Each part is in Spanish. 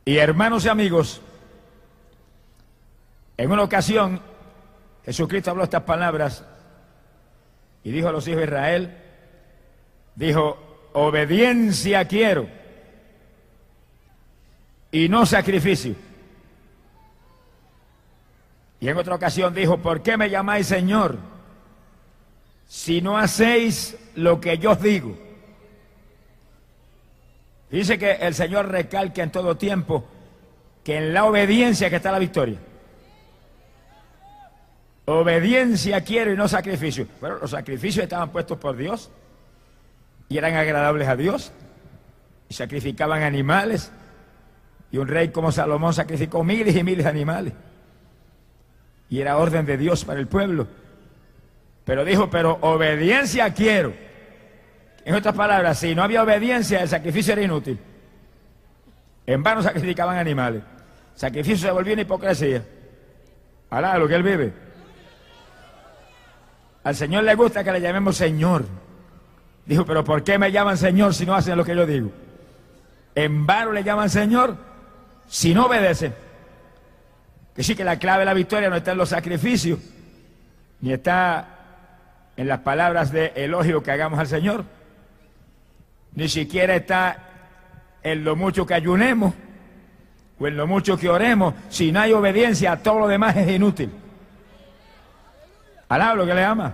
Y hermanos y amigos, en una ocasión Jesucristo habló estas palabras y dijo a los hijos de Israel, dijo, obediencia quiero y no sacrificio. Y en otra ocasión dijo, ¿por qué me llamáis Señor si no hacéis lo que yo os digo? Dice que el Señor recalca en todo tiempo que en la obediencia que está la victoria. Obediencia quiero y no sacrificio. Bueno, los sacrificios estaban puestos por Dios y eran agradables a Dios y sacrificaban animales, y un rey como Salomón sacrificó miles y miles de animales y era orden de Dios para el pueblo. Pero dijo, pero obediencia quiero. En otras palabras, si no había obediencia, el sacrificio era inútil. En vano sacrificaban animales. El sacrificio se volvió una hipocresía. Alá, lo que él vive. Al Señor le gusta que le llamemos Señor. Dijo, pero ¿por qué me llaman Señor si no hacen lo que yo digo? En vano le llaman Señor si no obedecen. Que sí, que la clave de la victoria no está en los sacrificios, ni está en las palabras de elogio que hagamos al Señor, ni siquiera está en lo mucho que ayunemos o en lo mucho que oremos. Si no hay obediencia, todo lo demás es inútil. Alá lo que le ama.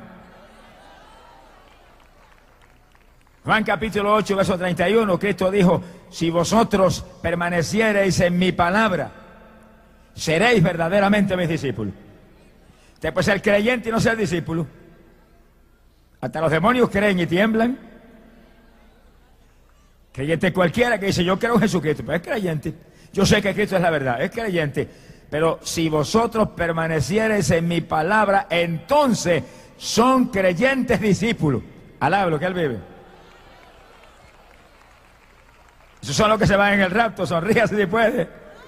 Juan capítulo 8, verso 31, Cristo dijo, si vosotros permaneciereis en mi palabra, seréis verdaderamente mis discípulos. Usted puede ser creyente y no ser discípulo. Hasta los demonios creen y tiemblan. Creyente cualquiera que dice, yo creo en Jesucristo, pero es creyente. Yo sé que Cristo es la verdad, es creyente. Pero si vosotros permaneciereis en mi palabra, entonces son creyentes discípulos. Alá lo que él vive. Esos son los que se van en el rapto, sonríase si puede.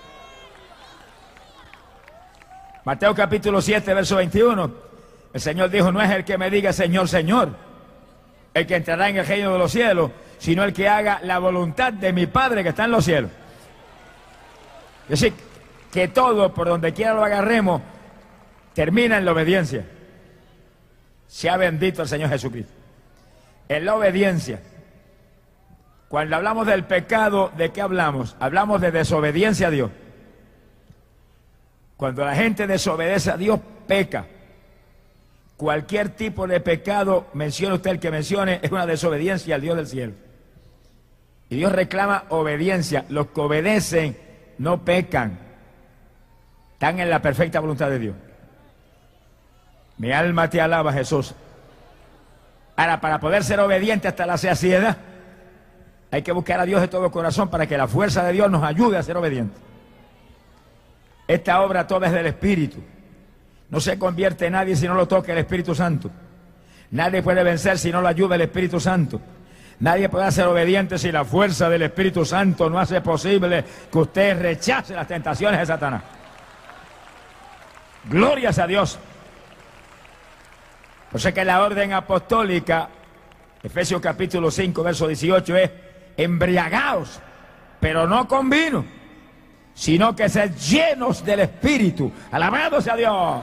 Mateo capítulo 7, verso 21. El Señor dijo, no es el que me diga Señor, Señor, el que entrará en el reino de los cielos, sino el que haga la voluntad de mi Padre que está en los cielos. Es decir, que todo, por donde quiera lo agarremos, termina en la obediencia. Sea bendito el Señor Jesucristo. En la obediencia. Cuando hablamos del pecado, ¿de qué hablamos? Hablamos de desobediencia a Dios. Cuando la gente desobedece a Dios, peca. Cualquier tipo de pecado, mencione usted el que mencione, es una desobediencia al Dios del cielo. Y Dios reclama obediencia. Los que obedecen no pecan. Están en la perfecta voluntad de Dios. Mi alma te alaba, Jesús. Ahora, para poder ser obediente hasta la saciedad, hay que buscar a Dios de todo corazón para que la fuerza de Dios nos ayude a ser obedientes. Esta obra toda es del Espíritu. No se convierte en nadie si no lo toca el Espíritu Santo. Nadie puede vencer si no lo ayuda el Espíritu Santo. Nadie puede ser obediente si la fuerza del Espíritu Santo no hace posible que usted rechace las tentaciones de Satanás. Glorias a Dios. Por eso que la orden apostólica, Efesios capítulo 5, verso 18, es embriagaos, pero no con vino, sino que sed llenos del Espíritu. Alabado sea Dios.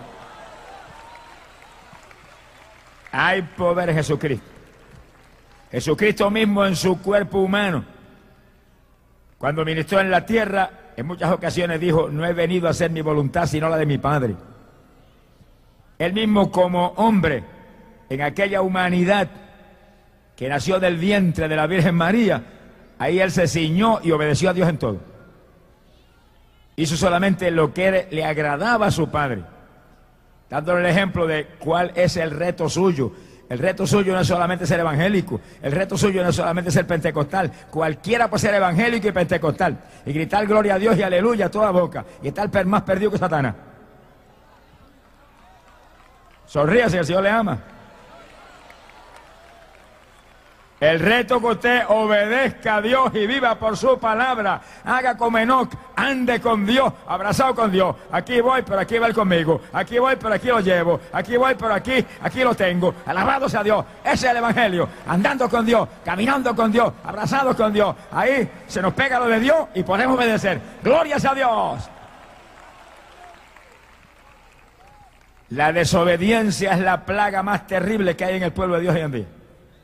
Hay poder en Jesucristo. Jesucristo mismo en su cuerpo humano, cuando ministró en la tierra, en muchas ocasiones dijo, no he venido a hacer mi voluntad sino la de mi Padre. Él mismo como hombre, en aquella humanidad que nació del vientre de la Virgen María, ahí él se ciñó y obedeció a Dios en todo. Hizo solamente lo que le agradaba a su Padre, dándole el ejemplo de cuál es el reto suyo. El reto suyo no es solamente ser evangélico, el reto suyo no es solamente ser pentecostal. Cualquiera puede ser evangélico y pentecostal y gritar gloria a Dios y aleluya a toda boca y estar más perdido que Satanás. Sonríase, el Señor le ama. El reto que usted obedezca a Dios y viva por su palabra. Haga como Enoc, ande con Dios, abrazado con Dios. Aquí voy, pero aquí va Él conmigo. Aquí voy, pero aquí lo llevo. Aquí voy, pero aquí lo tengo. Alabado sea Dios. Ese es el Evangelio. Andando con Dios, caminando con Dios, abrazados con Dios. Ahí se nos pega lo de Dios y podemos obedecer. Gloria sea a Dios. La desobediencia es la plaga más terrible que hay en el pueblo de Dios hoy en día.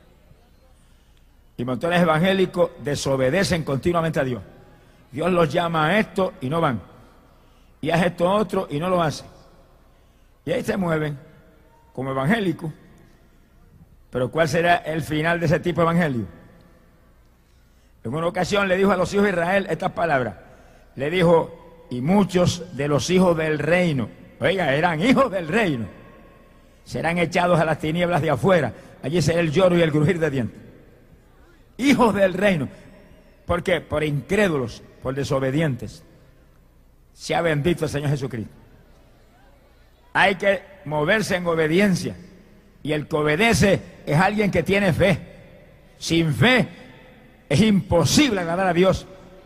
Y montones evangélicos desobedecen continuamente a Dios. Dios los llama a esto y no van. Y haz esto otro y no lo hacen. Y ahí se mueven como evangélicos. Pero ¿cuál será el final de ese tipo de evangelio? En una ocasión le dijo a los hijos de Israel estas palabras. Le dijo, y muchos de los hijos del reino, oiga, eran hijos del reino, serán echados a las tinieblas de afuera. Allí será el lloro y el crujir de dientes. Hijos del reino. ¿Por qué? Por incrédulos, por desobedientes. Sea bendito el Señor Jesucristo. Hay que moverse en obediencia. Y el que obedece es alguien que tiene fe. Sin fe es imposible agradar a Dios.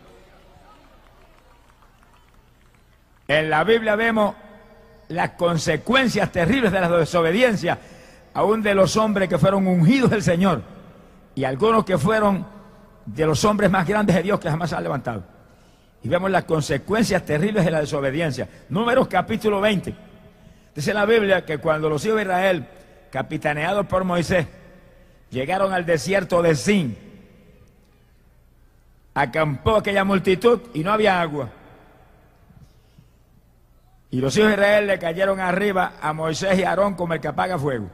En la Biblia vemos las consecuencias terribles de la desobediencia, aún de los hombres que fueron ungidos del Señor. Y algunos que fueron de los hombres más grandes de Dios que jamás se han levantado. Y vemos las consecuencias terribles de la desobediencia. Números capítulo 20. Dice la Biblia que cuando los hijos de Israel, capitaneados por Moisés, llegaron al desierto de Sin, acampó aquella multitud y no había agua. Y los hijos de Israel le cayeron arriba a Moisés y a Aarón como el que apaga fuego.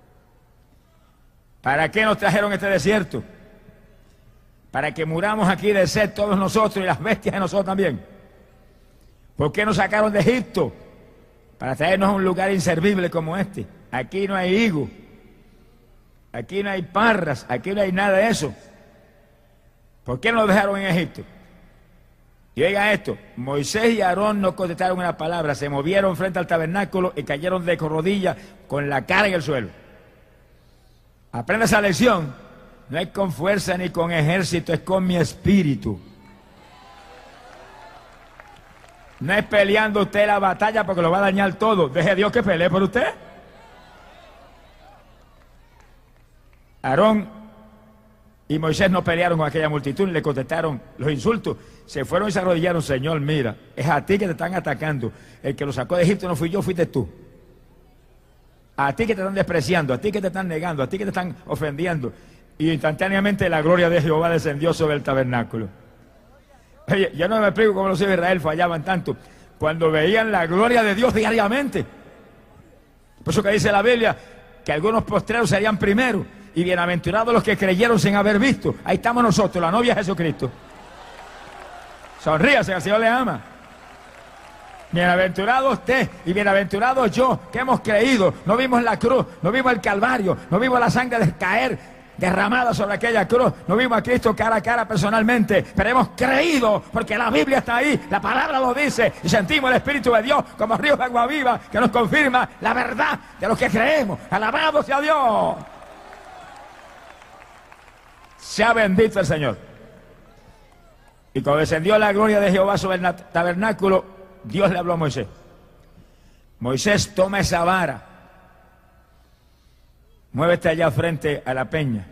¿Para qué nos trajeron este desierto? Para que muramos aquí de sed todos nosotros y las bestias de nosotros también. ¿Por qué nos sacaron de Egipto? Para traernos a un lugar inservible como este. Aquí no hay higo, aquí no hay parras, aquí no hay nada de eso. ¿Por qué nos dejaron en Egipto? Y oiga esto, Moisés y Aarón no contestaron una palabra, se movieron frente al tabernáculo y cayeron de rodillas con la cara en el suelo. Aprenda esa lección. No es con fuerza ni con ejército, es con mi espíritu. No es peleando usted la batalla porque lo va a dañar todo. Deje a Dios que pelee por usted. Aarón y Moisés no pelearon con aquella multitud, le contestaron los insultos. Se fueron y se arrodillaron. Señor, mira, es a ti que te están atacando. El que lo sacó de Egipto no fui yo, fuiste tú. A ti que te están despreciando, a ti que te están negando, a ti que te están ofendiendo. Y instantáneamente la gloria de Jehová descendió sobre el tabernáculo. Oye, yo no me explico cómo los hijos de Israel fallaban tanto cuando veían la gloria de Dios diariamente. Por eso que dice la Biblia que algunos postreros serían primeros y bienaventurados los que creyeron sin haber visto. Ahí estamos nosotros, la novia de Jesucristo. Sonríase, que el Señor le ama. Bienaventurado usted y bienaventurado yo, que hemos creído. No vimos la cruz, no vimos el Calvario, no vimos la sangre caer derramada sobre aquella cruz, no vimos a Cristo cara a cara personalmente, pero hemos creído porque la Biblia está ahí, la palabra lo dice y sentimos el Espíritu de Dios como ríos de agua viva que nos confirma la verdad de lo que creemos. Alabado sea Dios. Sea bendito el Señor. Y cuando descendió la gloria de Jehová sobre el tabernáculo, Dios le habló a Moisés. Moisés, toma esa vara, muévete allá frente a la peña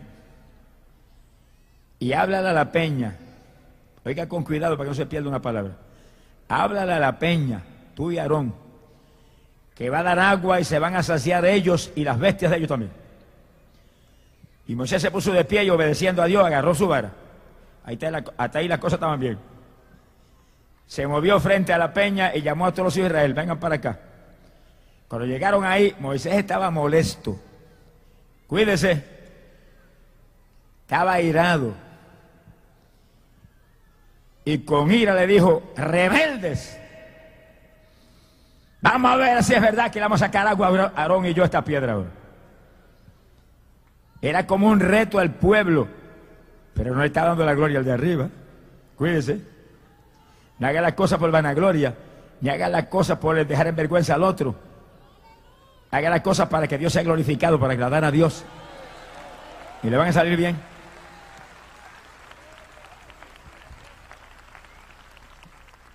y háblale a la peña. Oiga con cuidado para que no se pierda una palabra. Háblale a la peña, tú y Aarón, que va a dar agua y se van a saciar ellos y las bestias de ellos también. Y Moisés se puso de pie y obedeciendo a Dios agarró su vara. Hasta ahí las cosas estaban bien. Se movió frente a la peña y llamó a todos los hijos de Israel, vengan para acá. Cuando llegaron ahí, Moisés estaba molesto. Cuídese. Estaba airado. Y con ira le dijo, rebeldes. Vamos a ver si es verdad que le vamos a sacar agua a Aarón y yo a esta piedra ahora. Era como un reto al pueblo, pero no le está dando la gloria al de arriba. Cuídese. No haga las cosas por vanagloria, ni haga las cosas por dejar en vergüenza al otro. Haga las cosas para que Dios sea glorificado, para agradar a Dios. Y le van a salir bien.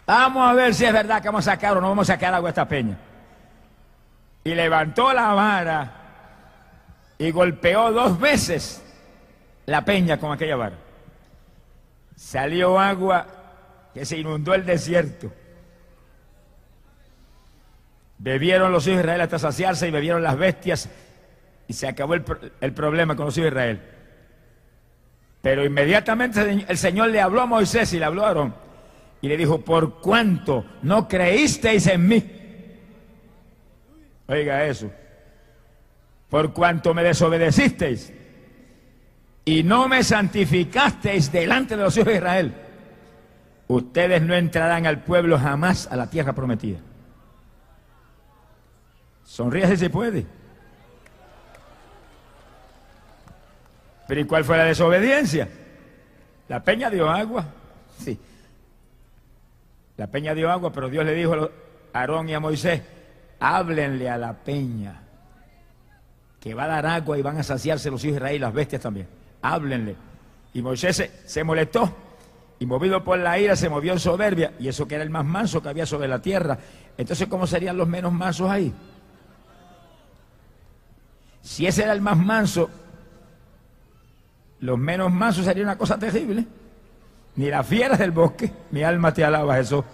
Vamos a ver si es verdad que vamos a sacar o no vamos a sacar agua a esta peña. Y levantó la vara y golpeó 2 veces la peña con aquella vara. Salió agua que se inundó el desierto. Bebieron los hijos de Israel hasta saciarse y bebieron las bestias y se acabó el problema con los hijos de Israel. Pero inmediatamente el Señor le habló a Moisés y le habló a Aarón y le dijo: por cuanto no creísteis en mí. Oiga eso. Por cuanto me desobedecisteis y no me santificasteis delante de los hijos de Israel, ustedes no entrarán al pueblo jamás a la tierra prometida. Sonríe si se puede. Pero ¿y cuál fue la desobediencia? La peña dio agua. Sí. La peña dio agua, pero Dios le dijo a Aarón y a Moisés: háblenle a la peña que va a dar agua y van a saciarse los hijos de Israel y las bestias también. Háblenle. Y Moisés se molestó y, movido por la ira, se movió en soberbia, y eso que era el más manso que había sobre la tierra. Entonces, ¿cómo serían los menos mansos ahí? Si ese era el más manso, los menos mansos sería una cosa terrible. Ni las fieras del bosque. Mi alma te alaba, Jesús.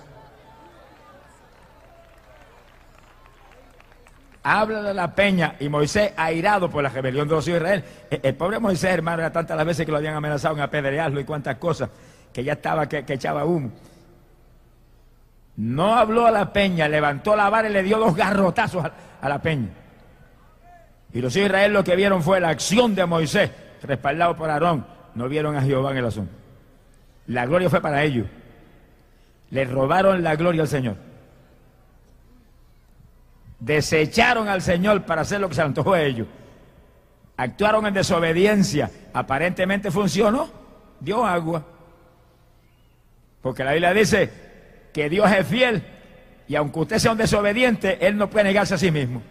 Habla de la peña. Y Moisés, airado por la rebelión de los hijos de Israel, el pobre Moisés, hermano, era tantas las veces que lo habían amenazado en apedrearlo y cuantas cosas, que ya estaba que echaba humo. No habló a la peña, levantó la vara y le dio 2 garrotazos a la peña. Y los hijos de Israel lo que vieron fue la acción de Moisés, respaldado por Aarón. No vieron a Jehová en el asunto. La gloria fue para ellos. Le robaron la gloria al Señor. Desecharon al Señor para hacer lo que se antojó a ellos. Actuaron en desobediencia. Aparentemente funcionó. Dio agua. Porque la Biblia dice que Dios es fiel, y aunque usted sea un desobediente, Él no puede negarse a sí mismo.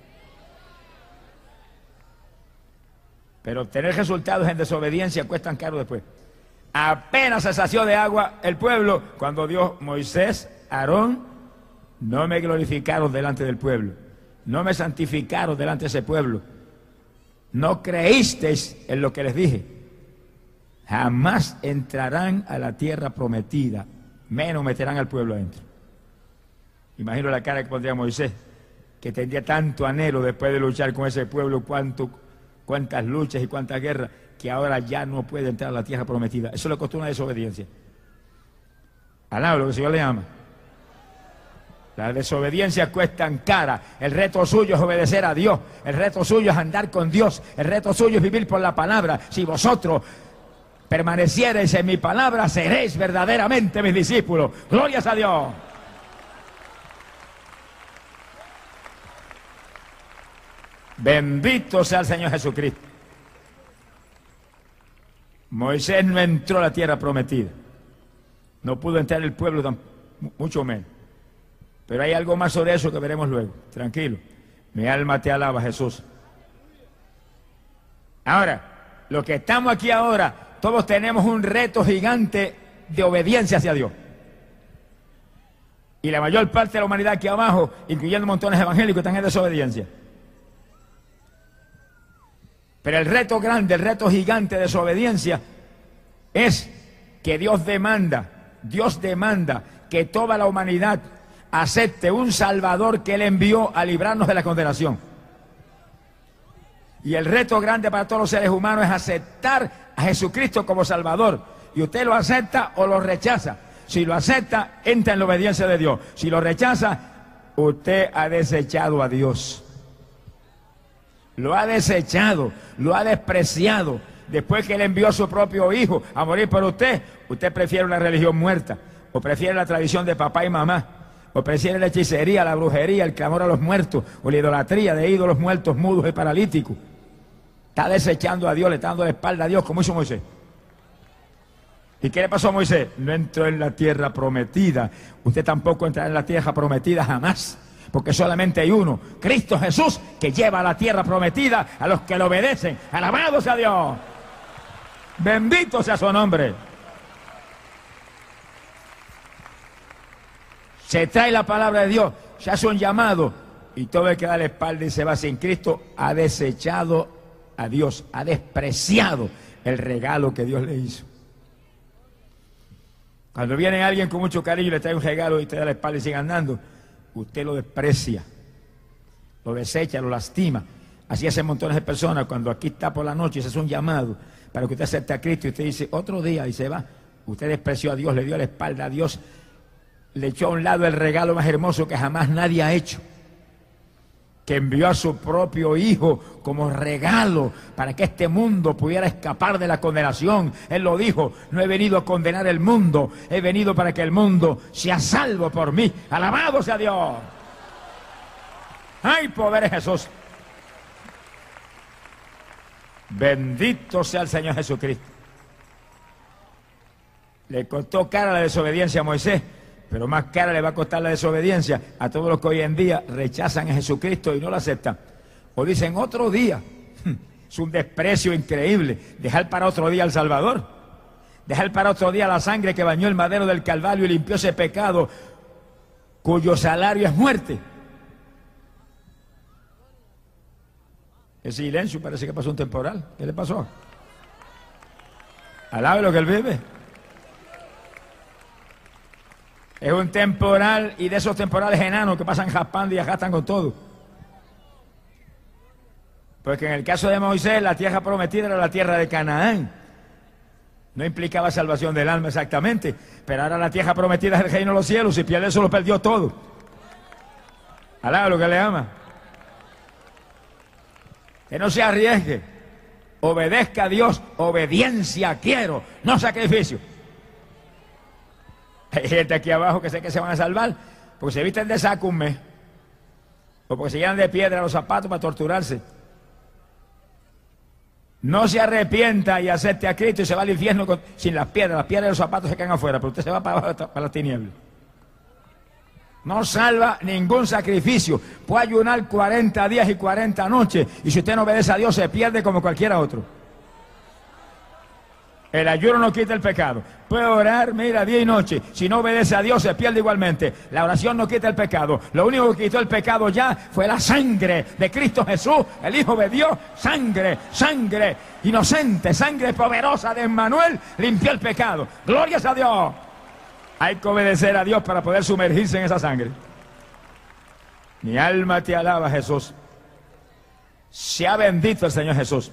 Pero obtener resultados en desobediencia cuestan caro después. Apenas se sació de agua el pueblo, cuando Dios: Moisés, Aarón, no me glorificaron delante del pueblo, no me santificaron delante de ese pueblo, no creísteis en lo que les dije, jamás entrarán a la tierra prometida, menos meterán al pueblo adentro. Imagino la cara que pondría Moisés, que tendría tanto anhelo después de luchar con ese pueblo, cuántas luchas y cuántas guerras, que ahora ya no puede entrar a la tierra prometida. Eso le costó una desobediencia. Alaba lo que el Señor le ama. Las desobediencias cuestan cara. El reto suyo es obedecer a Dios. El reto suyo es andar con Dios. El reto suyo es vivir por la palabra. Si vosotros permaneciereis en mi palabra, seréis verdaderamente mis discípulos. Glorias a Dios. Bendito sea el Señor Jesucristo. Moisés no entró a la tierra prometida. No pudo entrar el pueblo, mucho menos. Pero hay algo más sobre eso que veremos luego. Tranquilo. Mi alma te alaba, Jesús. Ahora, los que estamos aquí ahora, todos tenemos un reto gigante de obediencia hacia Dios. Y la mayor parte de la humanidad aquí abajo, incluyendo montones evangélicos, están en desobediencia. Pero el reto grande, el reto gigante de desobediencia es que Dios demanda que toda la humanidad acepte un Salvador que Él envió a librarnos de la condenación. Y el reto grande para todos los seres humanos es aceptar a Jesucristo como Salvador. Y usted lo acepta o lo rechaza. Si lo acepta, entra en la obediencia de Dios. Si lo rechaza, usted ha desechado a Dios. Lo ha desechado, lo ha despreciado. Después que Él envió a su propio Hijo a morir por usted, usted prefiere una religión muerta, o prefiere la tradición de papá y mamá, o prefiere la hechicería, la brujería, el clamor a los muertos, o la idolatría de ídolos muertos, mudos y paralíticos. Está desechando a Dios, le está dando la espalda a Dios, como hizo Moisés. ¿Y qué le pasó a Moisés? No entró en la tierra prometida. Usted tampoco entrará en la tierra prometida jamás. Porque solamente hay uno, Cristo Jesús, que lleva a la tierra prometida a los que le obedecen. ¡Alabado sea Dios! ¡Bendito sea su nombre! Se trae la palabra de Dios, se hace un llamado, y todo el que da la espalda y se va sin Cristo ha desechado a Dios, ha despreciado el regalo que Dios le hizo. Cuando viene alguien con mucho cariño y le trae un regalo y te da la espalda y sigue andando, usted lo desprecia, lo desecha, lo lastima. Así hacen montones de personas cuando aquí está por la noche y se hace un llamado para que usted acepte a Cristo y usted dice otro día y se va. Usted despreció a Dios, le dio la espalda a Dios, le echó a un lado el regalo más hermoso que jamás nadie ha hecho, que envió a su propio Hijo como regalo para que este mundo pudiera escapar de la condenación. Él lo dijo, no he venido a condenar el mundo, he venido para que el mundo sea salvo por mí. ¡Alabado sea Dios! ¡Ay, poder es Jesús! Bendito sea el Señor Jesucristo. Le costó cara la desobediencia a Moisés, pero más cara le va a costar la desobediencia a todos los que hoy en día rechazan a Jesucristo y no lo aceptan. O dicen otro día. Es un desprecio increíble. Dejar para otro día al Salvador. Dejar para otro día la sangre que bañó el madero del Calvario y limpió ese pecado cuyo salario es muerte. El silencio, parece que pasó un temporal. ¿Qué le pasó? Alabe lo que él vive. Es un temporal, y de esos temporales enanos que pasan jaspando y ajastan con todo. Porque en el caso de Moisés, la tierra prometida era la tierra de Canaán. No implicaba salvación del alma exactamente, pero ahora la tierra prometida es el reino de los cielos. Si pierde eso, lo perdió todo. Alaba lo que le ama. Que no se arriesgue. Obedezca a Dios. Obediencia quiero, no sacrificio. Hay gente aquí abajo que sé que se van a salvar porque se visten de saco un mes, o porque se llenan de piedra los zapatos para torturarse. No se arrepienta y acepte a Cristo y se va al infierno sin las piedras de los zapatos se quedan afuera, pero usted se va para las tinieblas. No salva ningún sacrificio. Puede ayunar 40 días y 40 noches, y si usted no obedece a Dios se pierde como cualquiera otro. El ayuno no quita el pecado. Puede orar, mira, día y noche. Si no obedece a Dios, se pierde igualmente. La oración no quita el pecado. Lo único que quitó el pecado ya fue la sangre de Cristo Jesús, el Hijo de Dios. Sangre, sangre inocente, sangre poderosa de Emmanuel limpió el pecado. ¡Glorias a Dios! Hay que obedecer a Dios para poder sumergirse en esa sangre. Mi alma te alaba, Jesús. Sea bendito el Señor Jesús.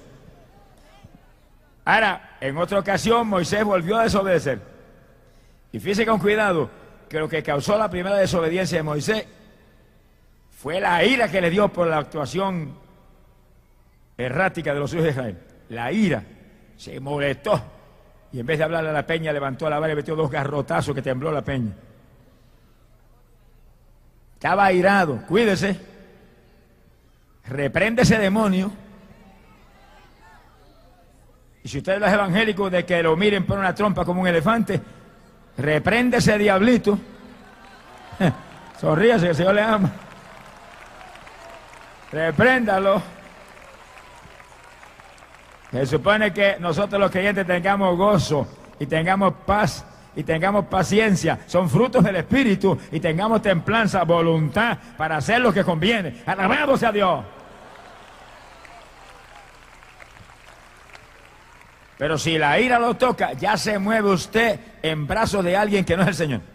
Ahora, en otra ocasión, Moisés volvió a desobedecer. Y fíjese con cuidado que lo que causó la primera desobediencia de Moisés fue la ira que le dio por la actuación errática de los hijos de Israel. La ira. Se molestó. Y en vez de hablarle a la peña, levantó a la vara y metió 2 garrotazos que tembló la peña. Estaba airado. Cuídese. Reprende ese demonio. Y si usted es evangélico de que lo miren por una trompa como un elefante, reprende ese diablito. Sonríase que el Señor le ama. Repréndalo. Se supone que nosotros los creyentes tengamos gozo y tengamos paz y tengamos paciencia. Son frutos del Espíritu, y tengamos templanza, voluntad para hacer lo que conviene. Alabado sea Dios. Pero si la ira lo toca, ya se mueve usted en brazos de alguien que no es el Señor.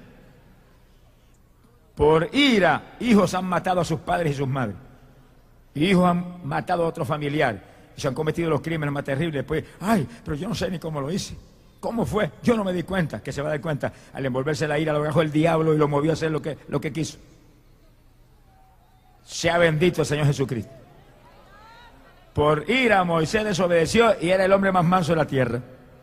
Por ira, hijos han matado a sus padres y sus madres. Hijos han matado a otro familiar. Y se han cometido los crímenes más terribles. Después, ay, pero yo no sé ni cómo lo hice. ¿Cómo fue? Yo no me di cuenta. Que se va a dar cuenta. Al envolverse la ira, lo agarró el diablo y lo movió a hacer lo que quiso. Sea bendito el Señor Jesucristo. Por ira Moisés desobedeció y era el hombre más manso de la tierra.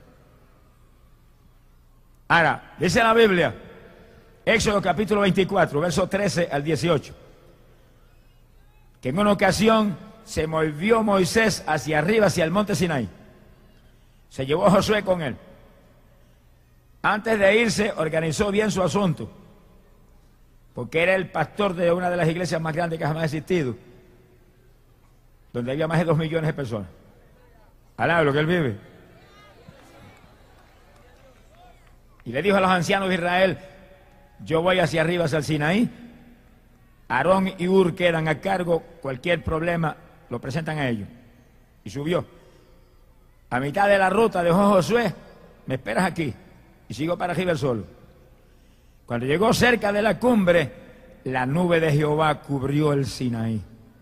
Ahora, dice la Biblia, Éxodo capítulo 24, versos 13 al 18, que en una ocasión se movió Moisés hacia arriba, hacia el monte Sinaí. Se llevó a Josué con él. Antes de irse, organizó bien su asunto, porque era el pastor de una de las iglesias más grandes que jamás ha existido, donde había más de 2 millones de personas. Alaba lo que él vive. Y le dijo a los ancianos de Israel, yo voy hacia arriba, hacia el Sinaí, Aarón y Hur quedan a cargo, cualquier problema lo presentan a ellos. Y subió. A mitad de la ruta dejó Josué, me esperas aquí, y sigo para arriba el sol. Cuando llegó cerca de la cumbre, la nube de Jehová cubrió el Sinaí.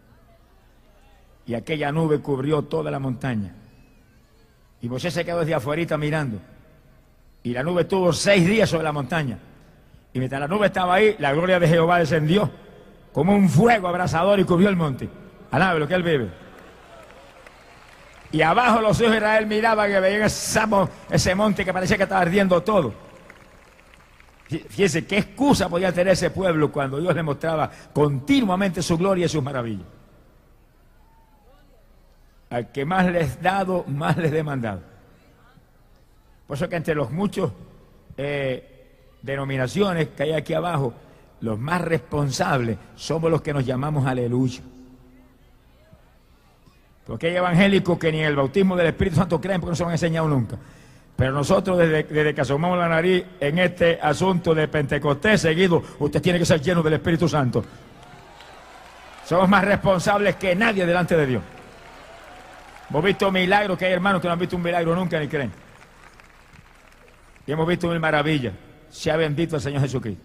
Y aquella nube cubrió toda la montaña. Y Moisés se quedó desde afuera mirando. Y la nube estuvo 6 días sobre la montaña. Y mientras la nube estaba ahí, la gloria de Jehová descendió como un fuego abrasador y cubrió el monte. Alabe lo que él vive. Y abajo los hijos de Israel miraban que veían ese monte que parecía que estaba ardiendo todo. Fíjense qué excusa podía tener ese pueblo cuando Dios le mostraba continuamente su gloria y sus maravillas. Al que más les dado, más les demandado. Por eso que entre los muchos denominaciones que hay aquí abajo, los más responsables somos los que nos llamamos aleluya. Porque hay evangélicos que ni en el bautismo del Espíritu Santo creen porque no se lo han enseñado nunca. Pero nosotros desde que asomamos la nariz en este asunto de Pentecostés seguido, usted tiene que ser lleno del Espíritu Santo. Somos más responsables que nadie delante de Dios. Hemos visto milagros, que hay hermanos que no han visto un milagro nunca ni creen. Y hemos visto mil maravillas. Sea bendito el Señor Jesucristo.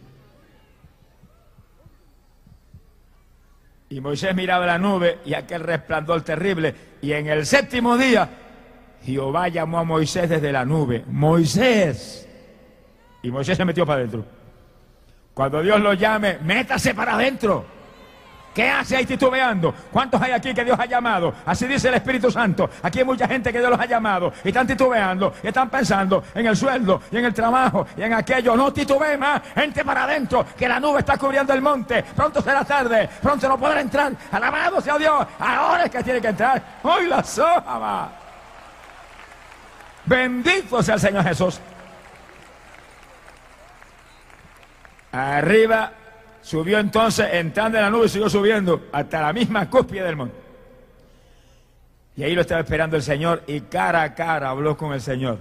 Y Moisés miraba la nube y aquel resplandor terrible. Y en el 7º día, Jehová llamó a Moisés desde la nube. ¡Moisés! Y Moisés se metió para adentro. Cuando Dios lo llame, métase para adentro. ¿Qué hace ahí titubeando? ¿Cuántos hay aquí que Dios ha llamado? Así dice el Espíritu Santo. Aquí hay mucha gente que Dios los ha llamado y están titubeando y están pensando en el sueldo y en el trabajo y en aquello. No titubee más, gente para adentro, que la nube está cubriendo el monte. Pronto será tarde, pronto no podrá entrar. Alabado sea Dios, ahora es que tiene que entrar. ¡Hoy la soja! Bendito sea el Señor Jesús. Arriba. Subió entonces, entrando en la nube, siguió subiendo hasta la misma cúspide del monte. Y ahí lo estaba esperando el Señor y cara a cara habló con el Señor.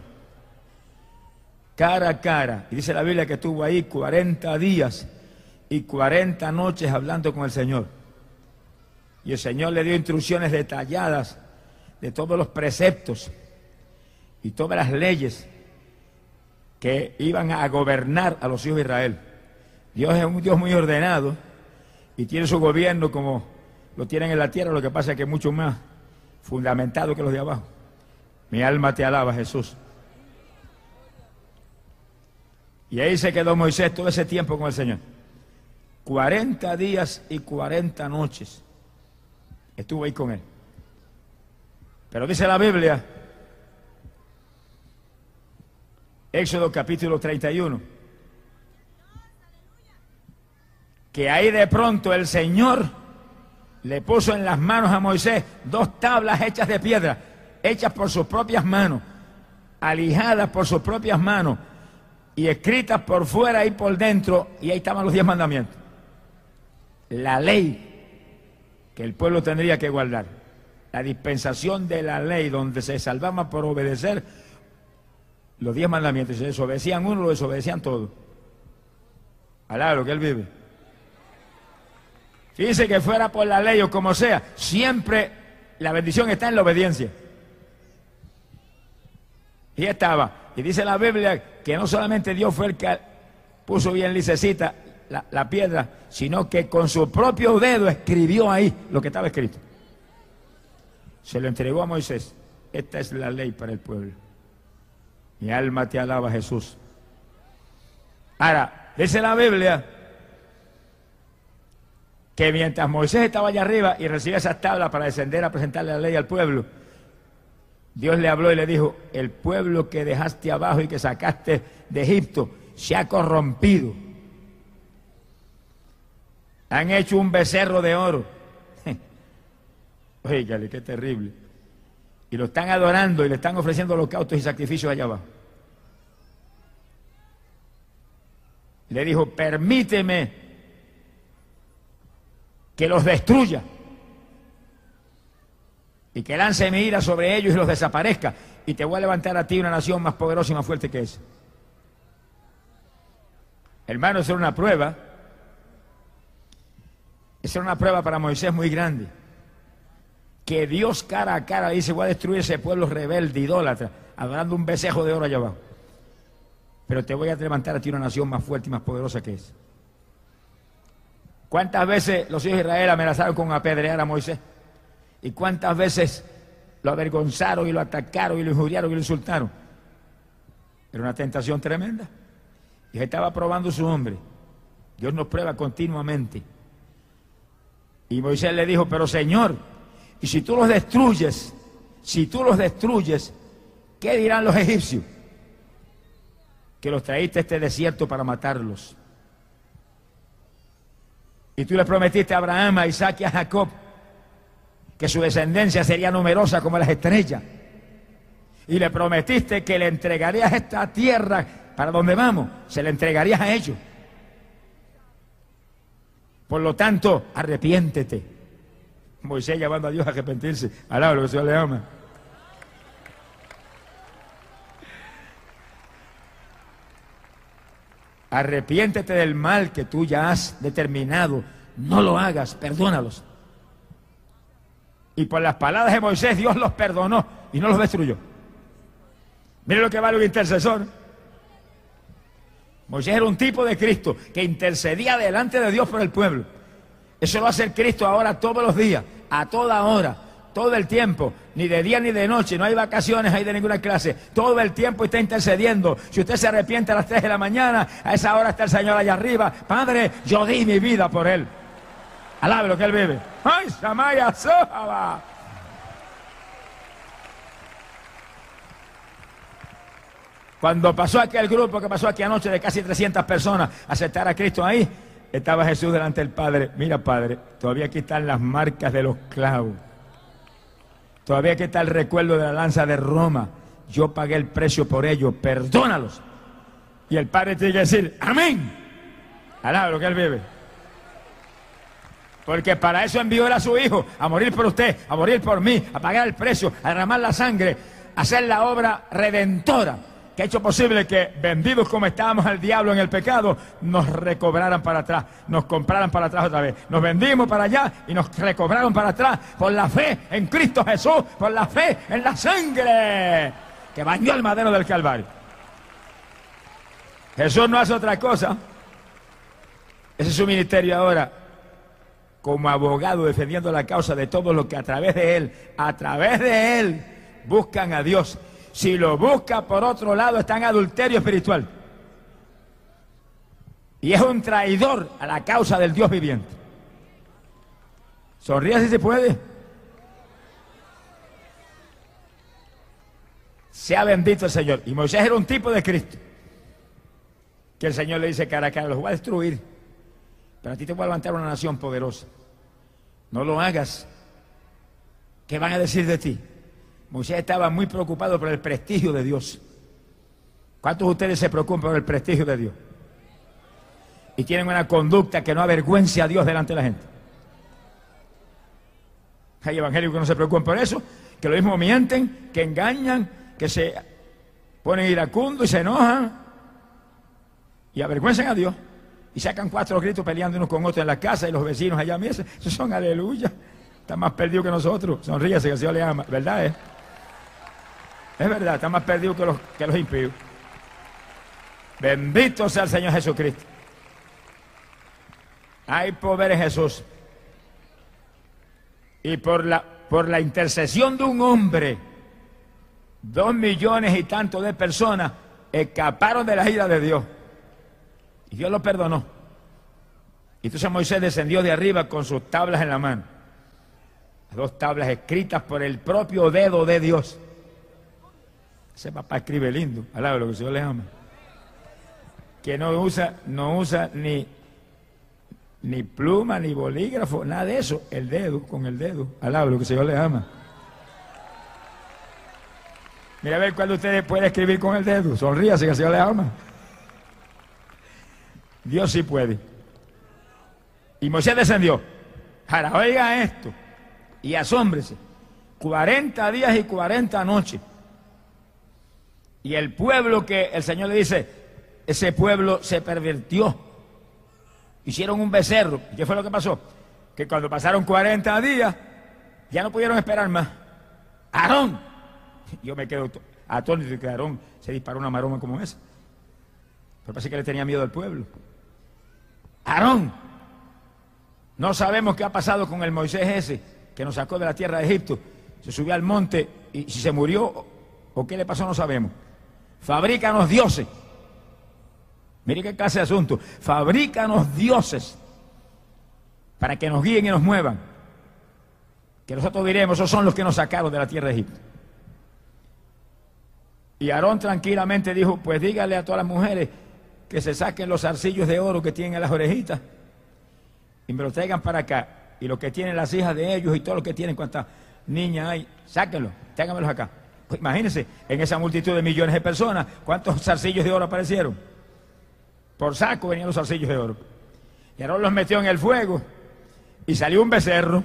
Cara a cara. Y dice la Biblia que estuvo ahí 40 días y 40 noches hablando con el Señor. Y el Señor le dio instrucciones detalladas de todos los preceptos y todas las leyes que iban a gobernar a los hijos de Israel. Dios es un Dios muy ordenado y tiene su gobierno como lo tienen en la tierra, lo que pasa es que es mucho más fundamentado que los de abajo. Mi alma te alaba, Jesús. Y ahí se quedó Moisés todo ese tiempo con el Señor. 40 días y 40 noches estuvo ahí con él. Pero dice la Biblia, Éxodo capítulo 31, que ahí de pronto el Señor le puso en las manos a Moisés 2 tablas hechas de piedra, hechas por sus propias manos, alijadas por sus propias manos y escritas por fuera y por dentro, y ahí estaban los 10 mandamientos. La ley que el pueblo tendría que guardar, la dispensación de la ley donde se salvaban por obedecer los 10 mandamientos. Si desobedecían uno, lo desobedecían todos. Alá, lo que él vive. Fíjense que fuera por la ley o como sea, siempre la bendición está en la obediencia. Y estaba. Y dice la Biblia que no solamente Dios fue el que puso bien lisecita la piedra, sino que con su propio dedo escribió ahí lo que estaba escrito. Se lo entregó a Moisés. Esta es la ley para el pueblo. Mi alma te alaba, Jesús. Ahora, dice la Biblia que mientras Moisés estaba allá arriba y recibía esas tablas para descender a presentarle la ley al pueblo, Dios le habló y le dijo: el pueblo que dejaste abajo y que sacaste de Egipto se ha corrompido. Han hecho un becerro de oro. Óigale, qué terrible. Y lo están adorando y le están ofreciendo holocaustos y sacrificios allá abajo. Le dijo: permíteme que los destruya y que lance mi ira sobre ellos y los desaparezca, y te voy a levantar a ti una nación más poderosa y más fuerte que esa. Hermano, esa era una prueba. Esa era una prueba para Moisés muy grande. Que Dios cara a cara dice: voy a destruir ese pueblo rebelde, idólatra, adorando un becerro de oro allá abajo. Pero te voy a levantar a ti una nación más fuerte y más poderosa que esa. ¿Cuántas veces los hijos de Israel amenazaron con apedrear a Moisés? ¿Y cuántas veces lo avergonzaron y lo atacaron y lo injuriaron y lo insultaron? Era una tentación tremenda. Y estaba probando su hombre. Dios nos prueba continuamente. Y Moisés le dijo: pero Señor, y si tú los destruyes, ¿qué dirán los egipcios? Que los traíste a este desierto para matarlos. Y tú le prometiste a Abraham, a Isaac y a Jacob que su descendencia sería numerosa como las estrellas. Y le prometiste que le entregarías esta tierra para donde vamos, se la entregarías a ellos. Por lo tanto, arrepiéntete. Moisés llamando a Dios a arrepentirse. Alaba lo que el Señor le ama. Arrepiéntete del mal que tú ya has determinado. No lo hagas, perdónalos. Y por las palabras de Moisés, Dios los perdonó y no los destruyó. Mire lo que vale un intercesor. Moisés era un tipo de Cristo que intercedía delante de Dios por el pueblo. Eso lo hace el Cristo ahora todos los días, a toda hora, todo el tiempo, ni de día ni de noche, no hay vacaciones ahí de ninguna clase, todo el tiempo está intercediendo. Si usted se arrepiente a las 3 de la mañana, a esa hora está el Señor allá arriba: Padre, yo di mi vida por él. Alabe lo que él vive. ¡Ay, Shamaya Sohaba! Cuando pasó aquel grupo que pasó aquí anoche de casi 300 personas a aceptar a Cristo ahí, estaba Jesús delante del Padre. Mira, Padre, todavía aquí están las marcas de los clavos. Todavía aquí está el recuerdo de la lanza de Roma. Yo pagué el precio por ellos, perdónalos. Y el Padre tiene que decir: amén. Alaba lo que él vive. Porque para eso envió él a su Hijo, a morir por usted, a morir por mí, a pagar el precio, a derramar la sangre, a hacer la obra redentora que ha hecho posible que, vendidos como estábamos al diablo en el pecado, nos recobraran para atrás, nos compraran para atrás otra vez. Nos vendimos para allá y nos recobraron para atrás por la fe en Cristo Jesús, por la fe en la sangre que bañó el madero del Calvario. Jesús no hace otra cosa. Ese es su ministerio ahora, como abogado defendiendo la causa de todos los que a través de él, buscan a Dios. Si lo busca por otro lado, está en adulterio espiritual. Y es un traidor a la causa del Dios viviente. Sonríe si se puede. Sea bendito el Señor. Y Moisés era un tipo de Cristo que el Señor le dice cara a cara: los voy a destruir, pero a ti te voy a levantar una nación poderosa. No lo hagas. ¿Qué van a decir de ti? Moisés estaba muy preocupado por el prestigio de Dios. ¿Cuántos de ustedes se preocupan por el prestigio de Dios? Y tienen una conducta que no avergüence a Dios delante de la gente. Hay evangélicos que no se preocupan por eso, que lo mismo mienten, que engañan, que se ponen iracundos y se enojan y avergüenzan a Dios. Y sacan 4 gritos peleando unos con otros en la casa, y los vecinos allá, mira, esos son aleluya. Están más perdidos que nosotros. Sonríase que el Señor le ama. ¿Verdad? Es verdad, están más perdidos que los impíos. Bendito sea el Señor Jesucristo. Hay poder en Jesús. Y por la intercesión de un hombre, 2 millones y tanto de personas escaparon de la ira de Dios. Y Dios lo perdonó. Y entonces Moisés descendió de arriba con sus tablas en la mano. Las 2 tablas escritas por el propio dedo de Dios. Ese papá escribe lindo. Alaba lo que el Señor le ama. Que no usa ni pluma, ni bolígrafo, nada de eso. El dedo, con el dedo. Alaba lo que el Señor le ama. Mira a ver cuándo usted puede escribir con el dedo. Sonríase que el Señor le ama. Dios sí puede. Y Moisés descendió. Ahora, oiga esto y asómbrese. 40 días y 40 noches. Y el pueblo que el Señor le dice: ese pueblo se pervirtió. Hicieron un becerro. ¿Y qué fue lo que pasó? Que cuando pasaron 40 días, ya no pudieron esperar más. Aarón, yo me quedo atónito de que Aarón se disparó una maroma como esa. Pero parece que le tenía miedo al pueblo. Aarón, no sabemos qué ha pasado con el Moisés ese que nos sacó de la tierra de Egipto. Se subió al monte y si se murió o qué le pasó no sabemos. Fabrícanos dioses. Mire qué clase de asunto. Fabrícanos dioses para que nos guíen y nos muevan. Que nosotros diremos, esos son los que nos sacaron de la tierra de Egipto. Y Aarón tranquilamente dijo, pues dígale a todas las mujeres que se saquen los zarcillos de oro que tienen en las orejitas y me los traigan para acá. Y los que tienen las hijas de ellos y todos los que tienen cuantas niñas hay, sáquenlos, tráiganmelos acá. Pues imagínense, en esa multitud de millones de personas, ¿cuántos zarcillos de oro aparecieron? Por saco venían los zarcillos de oro. Y Aarón los metió en el fuego y salió un becerro.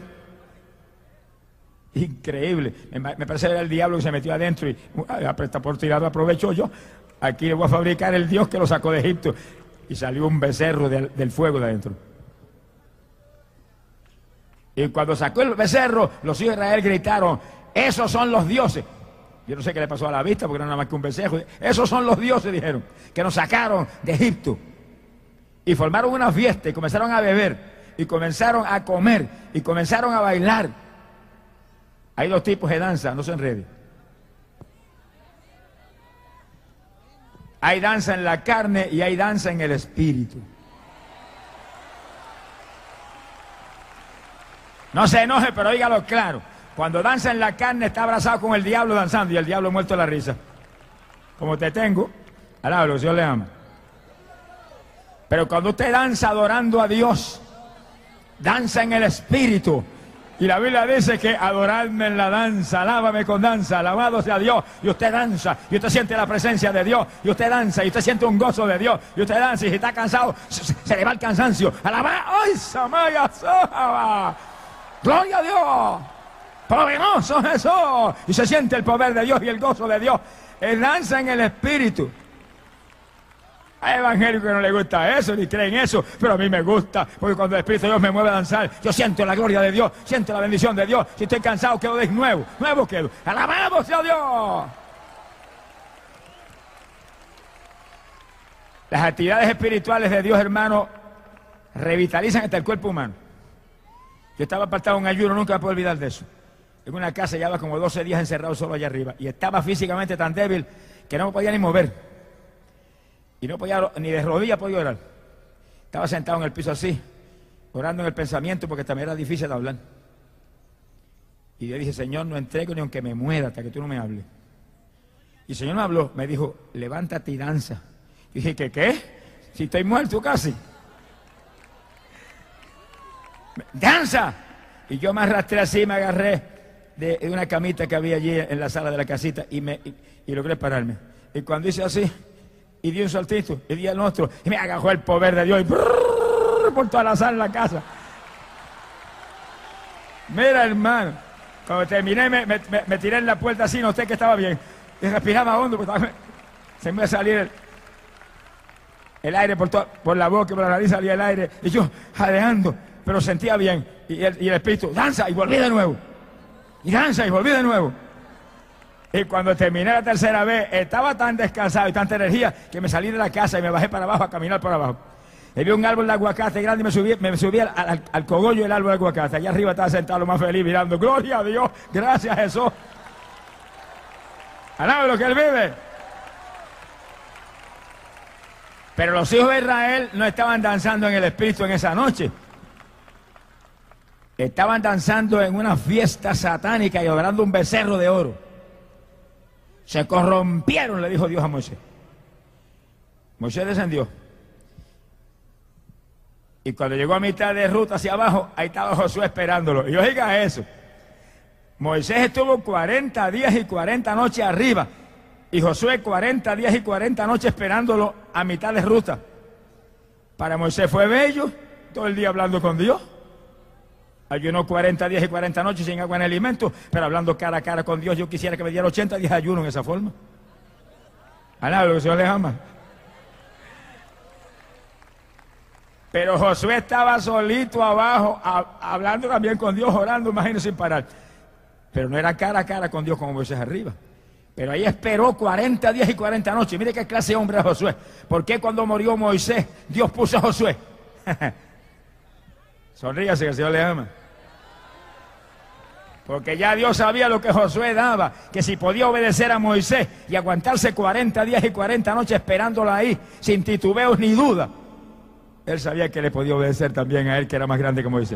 Increíble. Me parece que era el diablo que se metió adentro y por tirado aprovecho yo. Aquí le voy a fabricar el Dios que lo sacó de Egipto. Y salió un becerro del fuego de adentro. Y cuando sacó el becerro, los hijos de Israel gritaron, esos son los dioses. Yo no sé qué le pasó a la vista porque no era nada más que un becerro. Esos son los dioses, dijeron, que nos sacaron de Egipto. Y formaron una fiesta y comenzaron a beber. Y comenzaron a comer. Y comenzaron a bailar. Hay dos tipos de danza, no se enreden. Hay danza en la carne y hay danza en el espíritu. No se enoje, pero óigalo claro. Cuando danza en la carne está abrazado con el diablo danzando y el diablo muerto de la risa. Como te tengo, alábalo, Dios le ama. Pero cuando usted danza adorando a Dios, danza en el espíritu. Y la Biblia dice que adoradme en la danza, alábame con danza, alabado sea Dios. Y usted danza, y usted siente la presencia de Dios. Y usted danza, y usted siente un gozo de Dios. Y usted danza, y si está cansado, se le va el cansancio. Alabá, ¡ay, Samaya, Sohaba! ¡Gloria a Dios! ¡Poderoso Jesús! Y se siente el poder de Dios y el gozo de Dios. Él danza en el espíritu. Hay evangélicos que no les gusta eso, ni creen eso, pero a mí me gusta, porque cuando el Espíritu de Dios me mueve a danzar, yo siento la gloria de Dios, siento la bendición de Dios. Si estoy cansado, quedo de nuevo, nuevo quedo. ¡Alabamos a Dios! Las actividades espirituales de Dios, hermano, revitalizan hasta el cuerpo humano. Yo estaba apartado en ayuno, nunca me puedo olvidar de eso. En una casa, llevaba como 12 días encerrado solo allá arriba, y estaba físicamente tan débil que no me podía ni mover. Y no podía, ni de rodillas podía orar. Estaba sentado en el piso así, orando en el pensamiento porque también era difícil de hablar. Y yo dije, Señor, no entrego ni aunque me muera hasta que tú no me hables. Y el Señor me habló, me dijo, levántate y danza. Y dije, ¿qué? Si estoy muerto casi. ¡Danza! Y yo me arrastré así, me agarré de una camita que había allí en la sala de la casita y logré pararme. Y cuando hice así, y di un saltito, y di el otro, y me agarró el poder de Dios, y por toda la sala de la casa. Mira, hermano, cuando terminé, me tiré en la puerta así, noté que estaba bien, y respiraba hondo, porque se me iba a salir el aire por la boca y por la nariz salía el aire, y yo jadeando, pero sentía bien, y el Espíritu, danza, y volví de nuevo, y danza, y volví de nuevo. Y cuando terminé la tercera vez, estaba tan descansado y tanta energía que me salí de la casa y me bajé para abajo a caminar por abajo. Y vi un árbol de aguacate grande y me subí al cogollo del árbol de aguacate. Allá arriba estaba sentado lo más feliz mirando. ¡Gloria a Dios! ¡Gracias, Jesús! ¡Alaba lo que Él vive! Pero los hijos de Israel no estaban danzando en el Espíritu en esa noche. Estaban danzando en una fiesta satánica y adorando un becerro de oro. Se corrompieron, le dijo Dios a Moisés. Moisés descendió. Y cuando llegó a mitad de ruta hacia abajo, ahí estaba Josué esperándolo. Y oiga eso. Moisés estuvo 40 días y 40 noches arriba. Y Josué 40 días y 40 noches esperándolo a mitad de ruta. Para Moisés fue bello, todo el día hablando con Dios. Ayunó 40 días y 40 noches sin agua en alimento, pero hablando cara a cara con Dios. Yo quisiera que me diera 80 días de ayuno en esa forma. Alaba lo que el Señor les ama. Pero Josué estaba solito abajo, hablando también con Dios, orando, imagínense, sin parar. Pero no era cara a cara con Dios como Moisés arriba. Pero ahí esperó 40 días y 40 noches. Mire qué clase de hombre es Josué. ¿Por qué cuando murió Moisés, Dios puso a Josué? Sonríase, que el Señor le ama. Porque ya Dios sabía lo que Josué daba, que si podía obedecer a Moisés y aguantarse 40 días y 40 noches esperándola ahí, sin titubeos ni duda, él sabía que le podía obedecer también a él, que era más grande que Moisés.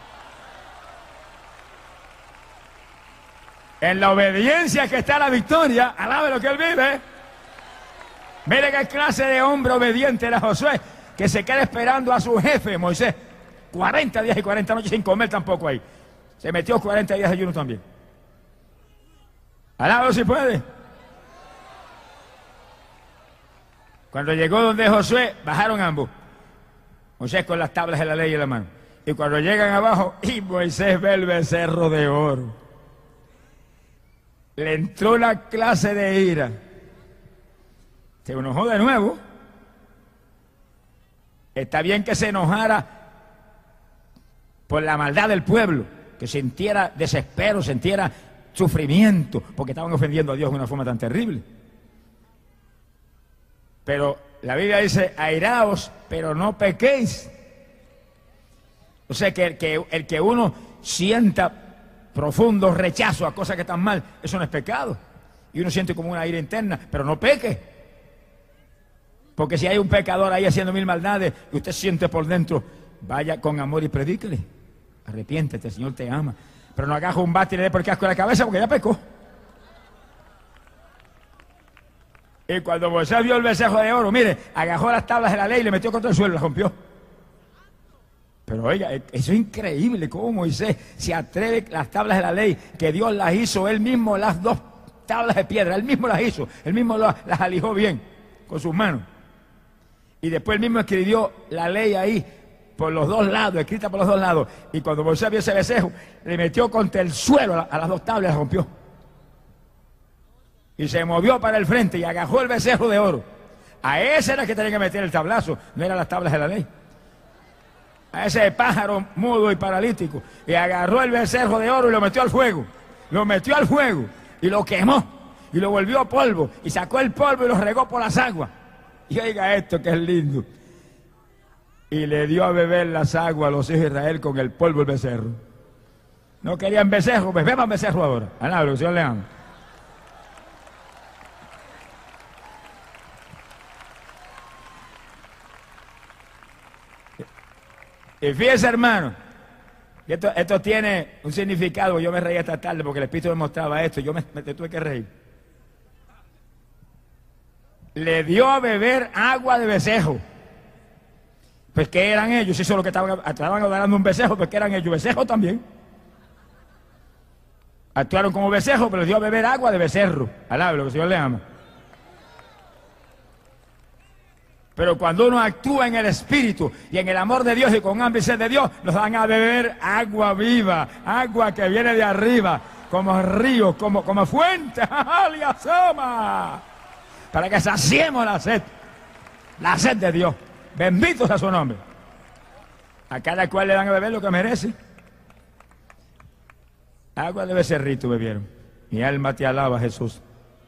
En la obediencia que está la victoria. Alabe lo que él vive. Mire qué clase de hombre obediente era Josué, que se queda esperando a su jefe, Moisés, 40 días y 40 noches sin comer tampoco ahí. Se metió 40 días de ayuno también. Alábalo si puede. Cuando llegó donde Josué, bajaron ambos. Moisés con las tablas de la ley en la mano. Y cuando llegan abajo, y Moisés ve el becerro de oro. Le entró una clase de ira. Se enojó de nuevo. Está bien que se enojara por la maldad del pueblo, que sintiera desespero, sintiera sufrimiento, porque estaban ofendiendo a Dios de una forma tan terrible. Pero la Biblia dice, airaos, pero no pequéis. O sea, que el que uno sienta profundo rechazo a cosas que están mal, eso no es pecado. Y uno siente como una ira interna, pero no peque. Porque si hay un pecador ahí haciendo mil maldades y usted siente por dentro, vaya con amor y predíquele. Arrepiéntete, el Señor te ama. Pero no agarre un bate y le dé por el casco de la cabeza porque ya pecó. Y cuando Moisés vio el becerro de oro, mire, agarró las tablas de la ley y le metió contra el suelo y las rompió. Pero oiga, eso es increíble, cómo Moisés se atreve, las tablas de la ley, que Dios las hizo, él mismo las dos tablas de piedra, él mismo las hizo, él mismo las alijó bien con sus manos. Y después él mismo escribió la ley ahí, por los dos lados, escrita por los dos lados. Y cuando Moisés vio ese becerro, le metió contra el suelo a las dos tablas y las rompió. Y se movió para el frente y agarró el becerro de oro. A ese era que tenía que meter el tablazo, no eran las tablas de la ley. A ese pájaro mudo y paralítico. Y agarró el becerro de oro y lo metió al fuego. Lo metió al fuego y lo quemó. Y lo volvió polvo. Y sacó el polvo y lo regó por las aguas. Y oiga esto que es lindo. Y le dio a beber las aguas a los hijos de Israel con el polvo del becerro. No querían becerro, pues beban becerro ahora. Alá, el Señor le ama. Y fíjese, hermano, esto tiene un significado. Yo me reí esta tarde porque el Espíritu me mostraba esto. Yo me tuve que reír. Le dio a beber agua de becerro. Pues ¿qué eran ellos? Eso es lo que estaban adorando un becerro, pues ¿qué eran ellos? Becerro también. Actuaron como becerro, pero les dio a beber agua de becerro. Alabe lo que el Señor le ama. Pero cuando uno actúa en el Espíritu y en el amor de Dios y con hambre y sed de Dios, nos dan a beber agua viva, agua que viene de arriba, como río, como fuente, ¡aliasoma! Para que saciemos la sed de Dios. Bendito sea su nombre. A cada cual le dan a beber lo que merece. Agua de becerrito bebieron. Mi alma te alaba, Jesús.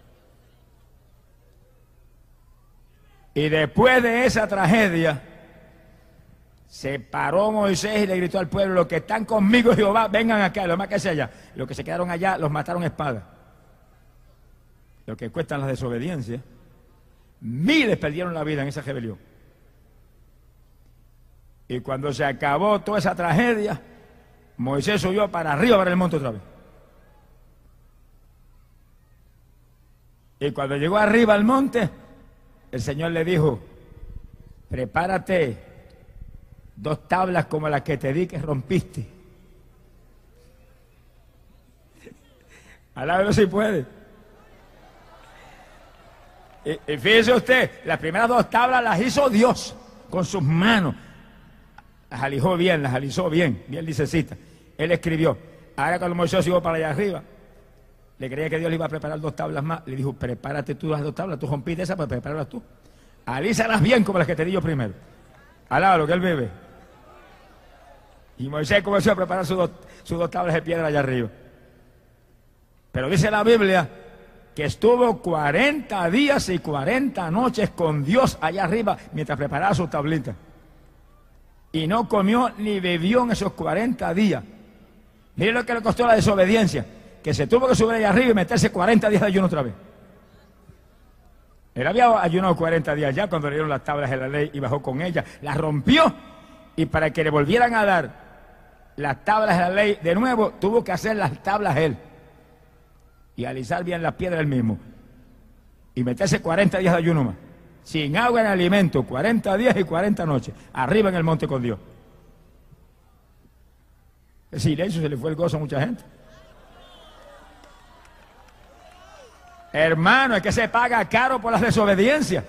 Y después de esa tragedia, se paró Moisés y le gritó al pueblo: los que están conmigo, Jehová, vengan acá, los más que sea allá. Los que se quedaron allá, los mataron a espada. Lo que cuestan las desobediencias. Miles perdieron la vida en esa rebelión. Y cuando se acabó toda esa tragedia, Moisés subió para arriba, para el monte otra vez. Y cuando llegó arriba al monte, el Señor le dijo: prepárate 2 tablas como las que te di que rompiste. Alábelo si puede. Y fíjese usted, las primeras 2 tablas las hizo Dios con sus manos. Las alijó bien, las alisó bien licecita. Él escribió. Ahora cuando Moisés llegó para allá arriba, le creía que Dios le iba a preparar 2 tablas más. Le dijo: prepárate tú las 2 tablas, tú rompiste esas, pues prepáralas tú. Alízalas bien como las que te di yo primero. Alaba lo que él vive. Y Moisés comenzó a preparar sus dos tablas de piedra allá arriba. Pero dice la Biblia que estuvo 40 días y 40 noches con Dios allá arriba mientras preparaba sus tablitas. Y no comió ni bebió en esos 40 días. Miren lo que le costó la desobediencia, que se tuvo que subir allá arriba y meterse 40 días de ayuno otra vez. Él había ayunado 40 días ya cuando le dieron las tablas de la ley y bajó con ellas, las rompió, y para que le volvieran a dar las tablas de la ley de nuevo, tuvo que hacer las tablas él y alisar bien las piedras él mismo y meterse 40 días de ayuno más, sin agua ni alimento, 40 días y 40 noches, arriba en el monte con Dios. El silencio, se le fue el gozo a mucha gente. Hermano, es que se paga caro por las desobediencias.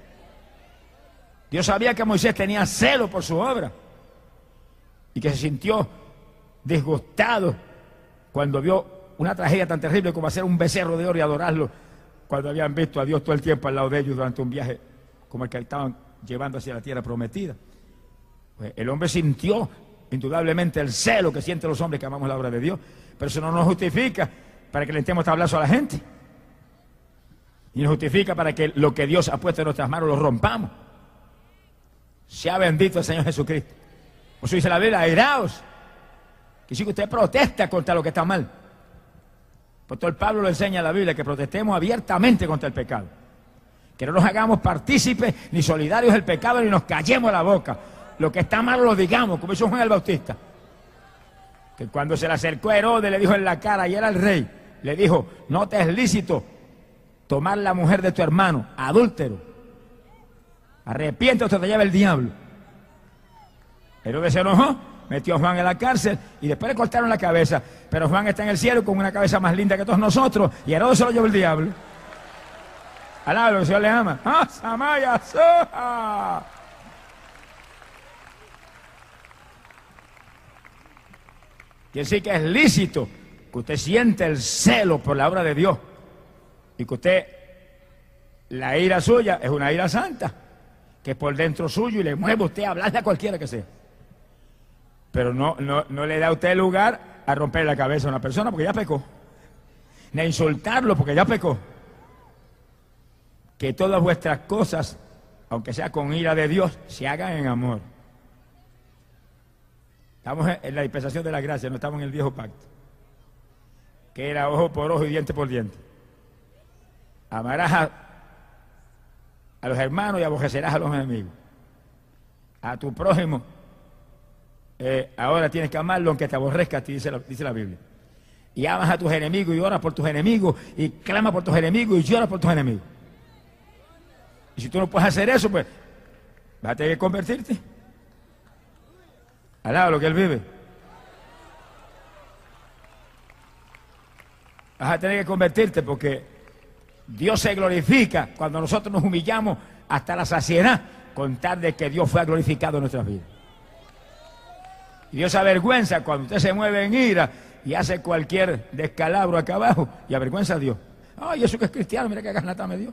Dios sabía que Moisés tenía celo por su obra y que se sintió disgustado cuando vio una tragedia tan terrible como hacer un becerro de oro y adorarlo, cuando habían visto a Dios todo el tiempo al lado de ellos durante un viaje como el que estaban llevando hacia la tierra prometida. Pues el hombre sintió indudablemente el celo que sienten los hombres que amamos la obra de Dios, pero eso no nos justifica para que le estemos tablazo a la gente, y nos justifica para que lo que Dios ha puesto en nuestras manos lo rompamos. Sea bendito el Señor Jesucristo. Por eso dice la Biblia, airaos, que si usted protesta contra lo que está mal. Por todo el Pablo lo enseña en la Biblia, que protestemos abiertamente contra el pecado, que no nos hagamos partícipes ni solidarios del pecado, ni nos callemos la boca. Lo que está mal lo digamos, como hizo Juan el Bautista, que cuando se le acercó a Herodes le dijo en la cara, y era el rey, le dijo, no te es lícito tomar la mujer de tu hermano, adúltero, arrepiéntete o te lleva el diablo. Herodes se enojó, metió a Juan en la cárcel y después le cortaron la cabeza, pero Juan está en el cielo con una cabeza más linda que todos nosotros, y Herodes se lo llevó el diablo. Alaba, el Señor le ama. ¡Ah, Samaya, Soja! Quiere decir que es lícito que usted siente el celo por la obra de Dios y que usted, la ira suya es una ira santa, que es por dentro suyo y le mueve a usted a hablarle a cualquiera que sea. Pero no le da a usted lugar a romper la cabeza a una persona porque ya pecó, ni a insultarlo porque ya pecó. Que todas vuestras cosas, aunque sea con ira de Dios, se hagan en amor. Estamos en la dispensación de la gracia, no estamos en el viejo pacto, que era ojo por ojo y diente por diente. Amarás a los hermanos y aborrecerás a los enemigos. A tu prójimo, ahora tienes que amarlo aunque te aborrezca, dice la Biblia. Y amas a tus enemigos y oras por tus enemigos y clamas por tus enemigos y lloras por tus enemigos. Y si tú no puedes hacer eso, pues vas a tener que convertirte. Alaba lo que Él vive. Vas a tener que convertirte porque Dios se glorifica cuando nosotros nos humillamos hasta la saciedad, con tal de que Dios fue glorificado en nuestras vidas. Y Dios se avergüenza cuando usted se mueve en ira y hace cualquier descalabro acá abajo y avergüenza a Dios. Ay, eso que es cristiano, mira qué garnata me dio.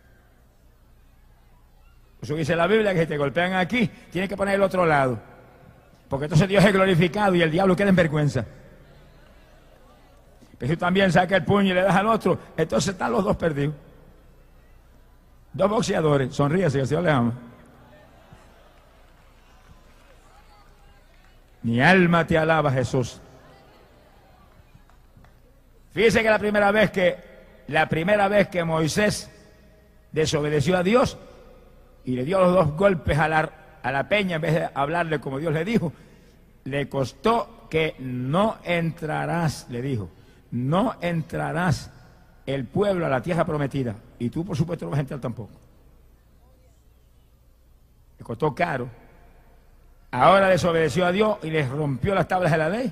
Eso dice la Biblia, que si te golpean aquí, tienes que poner el otro lado, porque entonces Dios es glorificado y el diablo queda en vergüenza. Pero si tú también sacas el puño y le das al otro, entonces están los dos perdidos. Dos boxeadores. Sonríese, que el Señor les ama. Mi alma te alaba, Jesús. Fíjese que la primera vez que Moisés desobedeció a Dios y le dio los dos golpes a la peña en vez de hablarle como Dios le dijo, le costó que no entrarás, le dijo, no entrarás el pueblo a la tierra prometida. Y tú, por supuesto, no vas a entrar tampoco. Le costó caro. Ahora desobedeció a Dios y les rompió las tablas de la ley.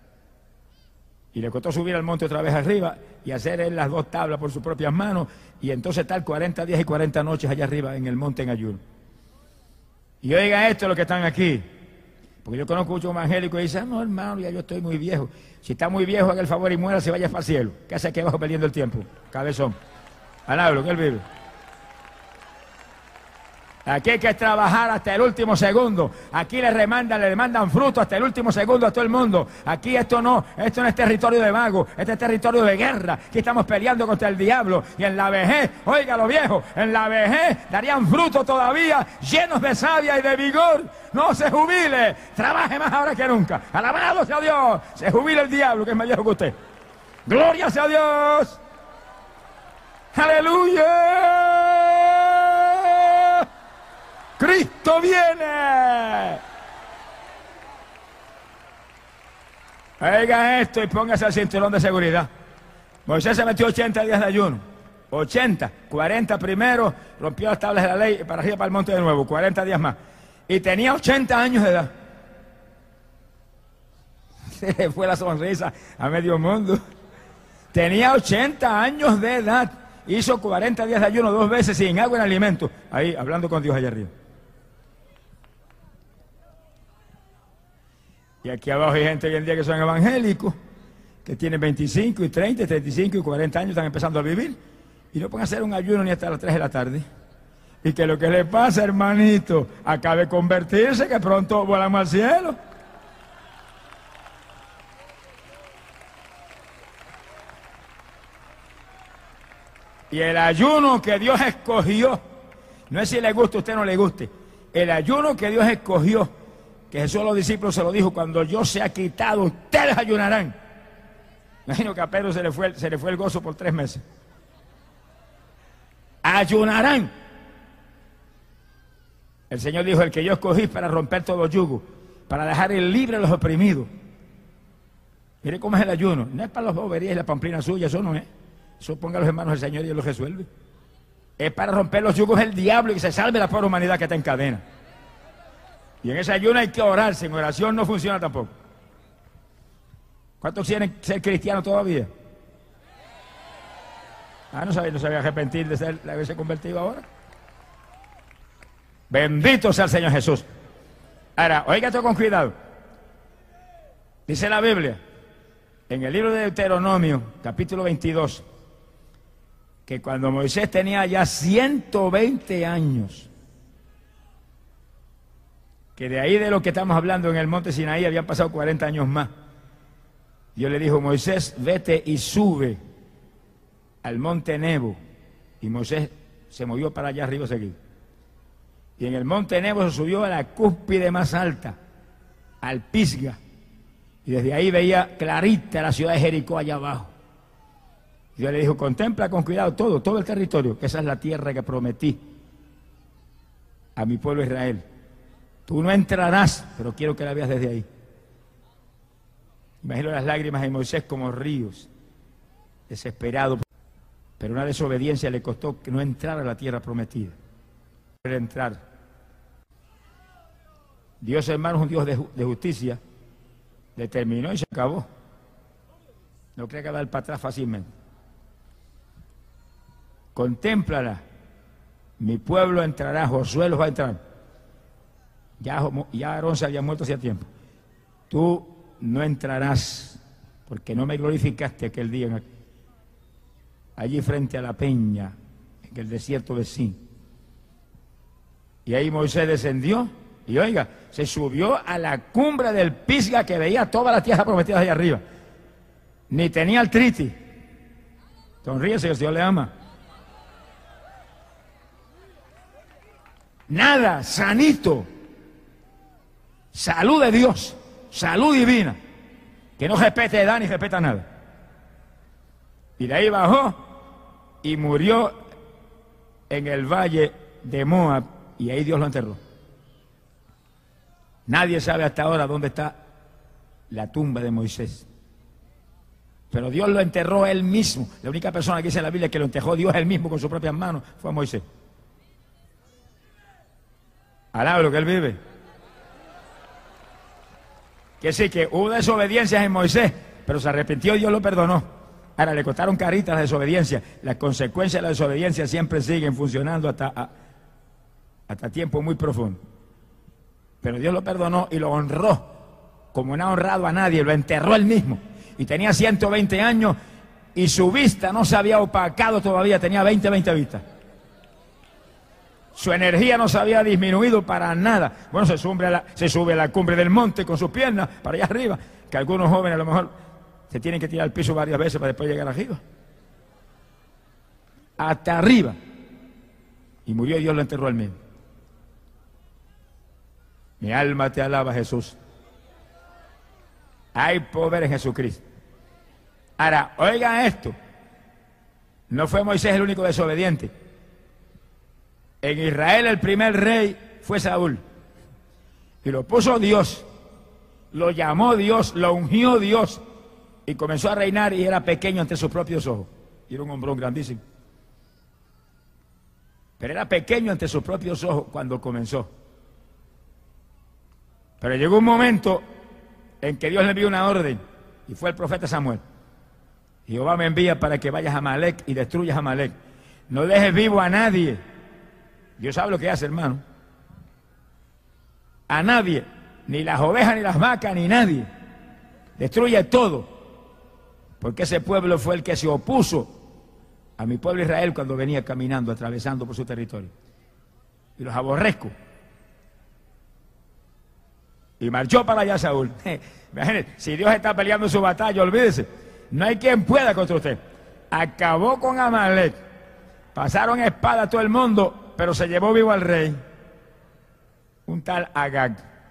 Y le costó subir al monte otra vez arriba y hacer él las dos tablas por sus propias manos. Y entonces estar 40 días y 40 noches allá arriba en el monte en ayuno. Y oiga esto, los que están aquí. Porque yo conozco muchos evangélicos y dicen, no, hermano, ya yo estoy muy viejo. Si está muy viejo, haga el favor y muera, se vaya para el cielo. ¿Qué hace aquí abajo perdiendo el tiempo? Cabezón. Alablo, que Él vive. Aquí hay que trabajar hasta el último segundo. Aquí le demandan fruto hasta el último segundo a todo el mundo. Aquí esto no es territorio de magos, este es territorio de guerra. Aquí estamos peleando contra el diablo. Y en la vejez, óigalo viejo, en la vejez darían fruto todavía, llenos de savia y de vigor. No se jubile, trabaje más ahora que nunca. Alabado sea Dios. Se jubile el diablo, que es más viejo que usted. Gloria sea Dios. Aleluya. ¡Cristo viene! Oiga esto y póngase el cinturón de seguridad. Moisés se metió 80 días de ayuno. 80, 40 primero, rompió las tablas de la ley y para arriba para el monte de nuevo, 40 días más. Y tenía 80 años de edad. Se le fue la sonrisa a medio mundo. Tenía 80 años de edad. Hizo 40 días de ayuno 2 veces sin agua ni alimento. Ahí, hablando con Dios allá arriba. Y aquí abajo hay gente hoy en día que son evangélicos, que tienen 25 y 30, 35 y 40 años, están empezando a vivir, y no pueden hacer un ayuno ni hasta las 3 de la tarde. Y que lo que le pasa, hermanito, acabe de convertirse, que pronto volamos al cielo. Y el ayuno que Dios escogió, no es si le gusta a usted o no le guste, el ayuno que Dios escogió, que Jesús a los discípulos se lo dijo: cuando yo sea quitado, ustedes ayunarán. Imagino que a Pedro se le fue el gozo por 3 meses. Ayunarán. El Señor dijo: el que yo escogí para romper todo yugo, para dejar libre a los oprimidos. Mire cómo es el ayuno. No es para las boberías y la pamplina suya, eso no es. Eso ponga a los hermanos del Señor y Él lo resuelve. Es para romper los yugos del diablo y que se salve la pobre humanidad que está en cadena. Y en ese ayuno hay que orar, sin oración no funciona tampoco. ¿Cuántos quieren ser cristianos todavía? No sabía arrepentir de haberse convertido ahora. Bendito sea el Señor Jesús. Ahora, oiga esto con cuidado. Dice la Biblia, en el libro de Deuteronomio, capítulo 22, que cuando Moisés tenía ya 120 años, que de ahí de lo que estamos hablando en el monte Sinaí habían pasado 40 años más. Dios le dijo: Moisés, vete y sube al monte Nebo. Y Moisés se movió para allá arriba seguido. Y en el monte Nebo se subió a la cúspide más alta, al Pisga. Y desde ahí veía clarita la ciudad de Jericó allá abajo. Y Dios le dijo: contempla con cuidado todo el territorio, que esa es la tierra que prometí a mi pueblo Israel. Tú no entrarás, pero quiero que la veas desde ahí. Imagino las lágrimas de Moisés como ríos, desesperado. Pero una desobediencia le costó que no entrara a la tierra prometida. Entrar. Dios, hermano, es un Dios de justicia. Determinó y se acabó. No cree que va a dar para atrás fácilmente. Contémplala. Mi pueblo entrará, Josué los va a entrar. Ya Aarón se había muerto hacía tiempo. Tú no entrarás, porque no me glorificaste aquel día allí frente a la peña, en el desierto de Sin. Y ahí Moisés descendió y, oiga, se subió a la cumbre del Pisga, que veía toda la tierra prometida allá arriba. Ni tenía artritis. Sonríese, que el Señor le ama. Nada, sanito. Salud de Dios, salud divina, que no respete edad ni respeta nada. Y de ahí bajó y murió en el valle de Moab, y ahí Dios lo enterró. Nadie sabe hasta ahora dónde está la tumba de Moisés. Pero Dios lo enterró él mismo. La única persona que dice en la Biblia que lo enterró Dios él mismo con sus propias manos fue a Moisés. Alaba lo que él vive. Que sí, que hubo desobediencias en Moisés, pero se arrepintió y Dios lo perdonó. Ahora le costaron caritas la desobediencia. Las consecuencias de la desobediencia siempre siguen funcionando hasta tiempo muy profundo. Pero Dios lo perdonó y lo honró, como no ha honrado a nadie, lo enterró él mismo. Y tenía 120 años y su vista no se había opacado todavía, tenía 20 vistas. Su energía no se había disminuido para nada. Bueno, se sube a la cumbre del monte con sus piernas para allá arriba, que algunos jóvenes a lo mejor se tienen que tirar al piso varias veces para después llegar arriba. Hasta arriba. Y murió y Dios lo enterró al mismo. Mi alma te alaba, Jesús. Hay poder en Jesucristo. Ahora, oigan esto. No fue Moisés el único desobediente. En Israel el primer rey fue Saúl. Y lo puso Dios. Lo llamó Dios, lo ungió Dios. Y comenzó a reinar y era pequeño ante sus propios ojos. Y era un hombrón grandísimo. Pero era pequeño ante sus propios ojos cuando comenzó. Pero llegó un momento en que Dios le envió una orden. Y fue el profeta Samuel. Jehová me envía para que vayas a Amalek y destruyas a Amalek. No dejes vivo a nadie. Dios sabe lo que hace, hermano. A nadie. Ni las ovejas, ni las vacas, ni nadie. Destruye todo. Porque ese pueblo fue el que se opuso a mi pueblo Israel cuando venía caminando, atravesando por su territorio. Y los aborrezco. Y marchó para allá Saúl. Imagínense, si Dios está peleando su batalla, olvídese. No hay quien pueda contra usted. Acabó con Amalek. Pasaron espada a todo el mundo, pero se llevó vivo al rey. Un tal Agag.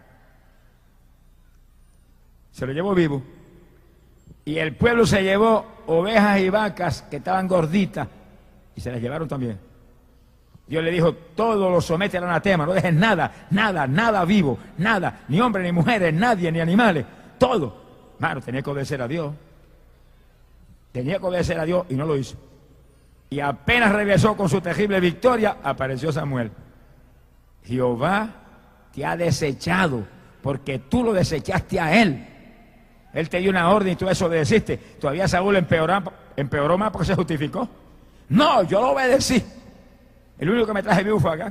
Se lo llevó vivo. Y el pueblo se llevó ovejas y vacas que estaban gorditas y se las llevaron también. Dios le dijo, todo lo somete al anatema, no dejes nada, nada, nada vivo, nada, ni hombres, ni mujeres, nadie, ni animales, todo. Mano, tenía que obedecer a Dios. Tenía que obedecer a Dios y no lo hizo. Y apenas regresó con su terrible victoria, apareció Samuel. Jehová te ha desechado porque tú lo desechaste a él. Él te dio una orden y tú desobedeciste. Todavía Saúl empeoró más porque se justificó. No, yo lo obedecí. El único que me traje vivo fue acá.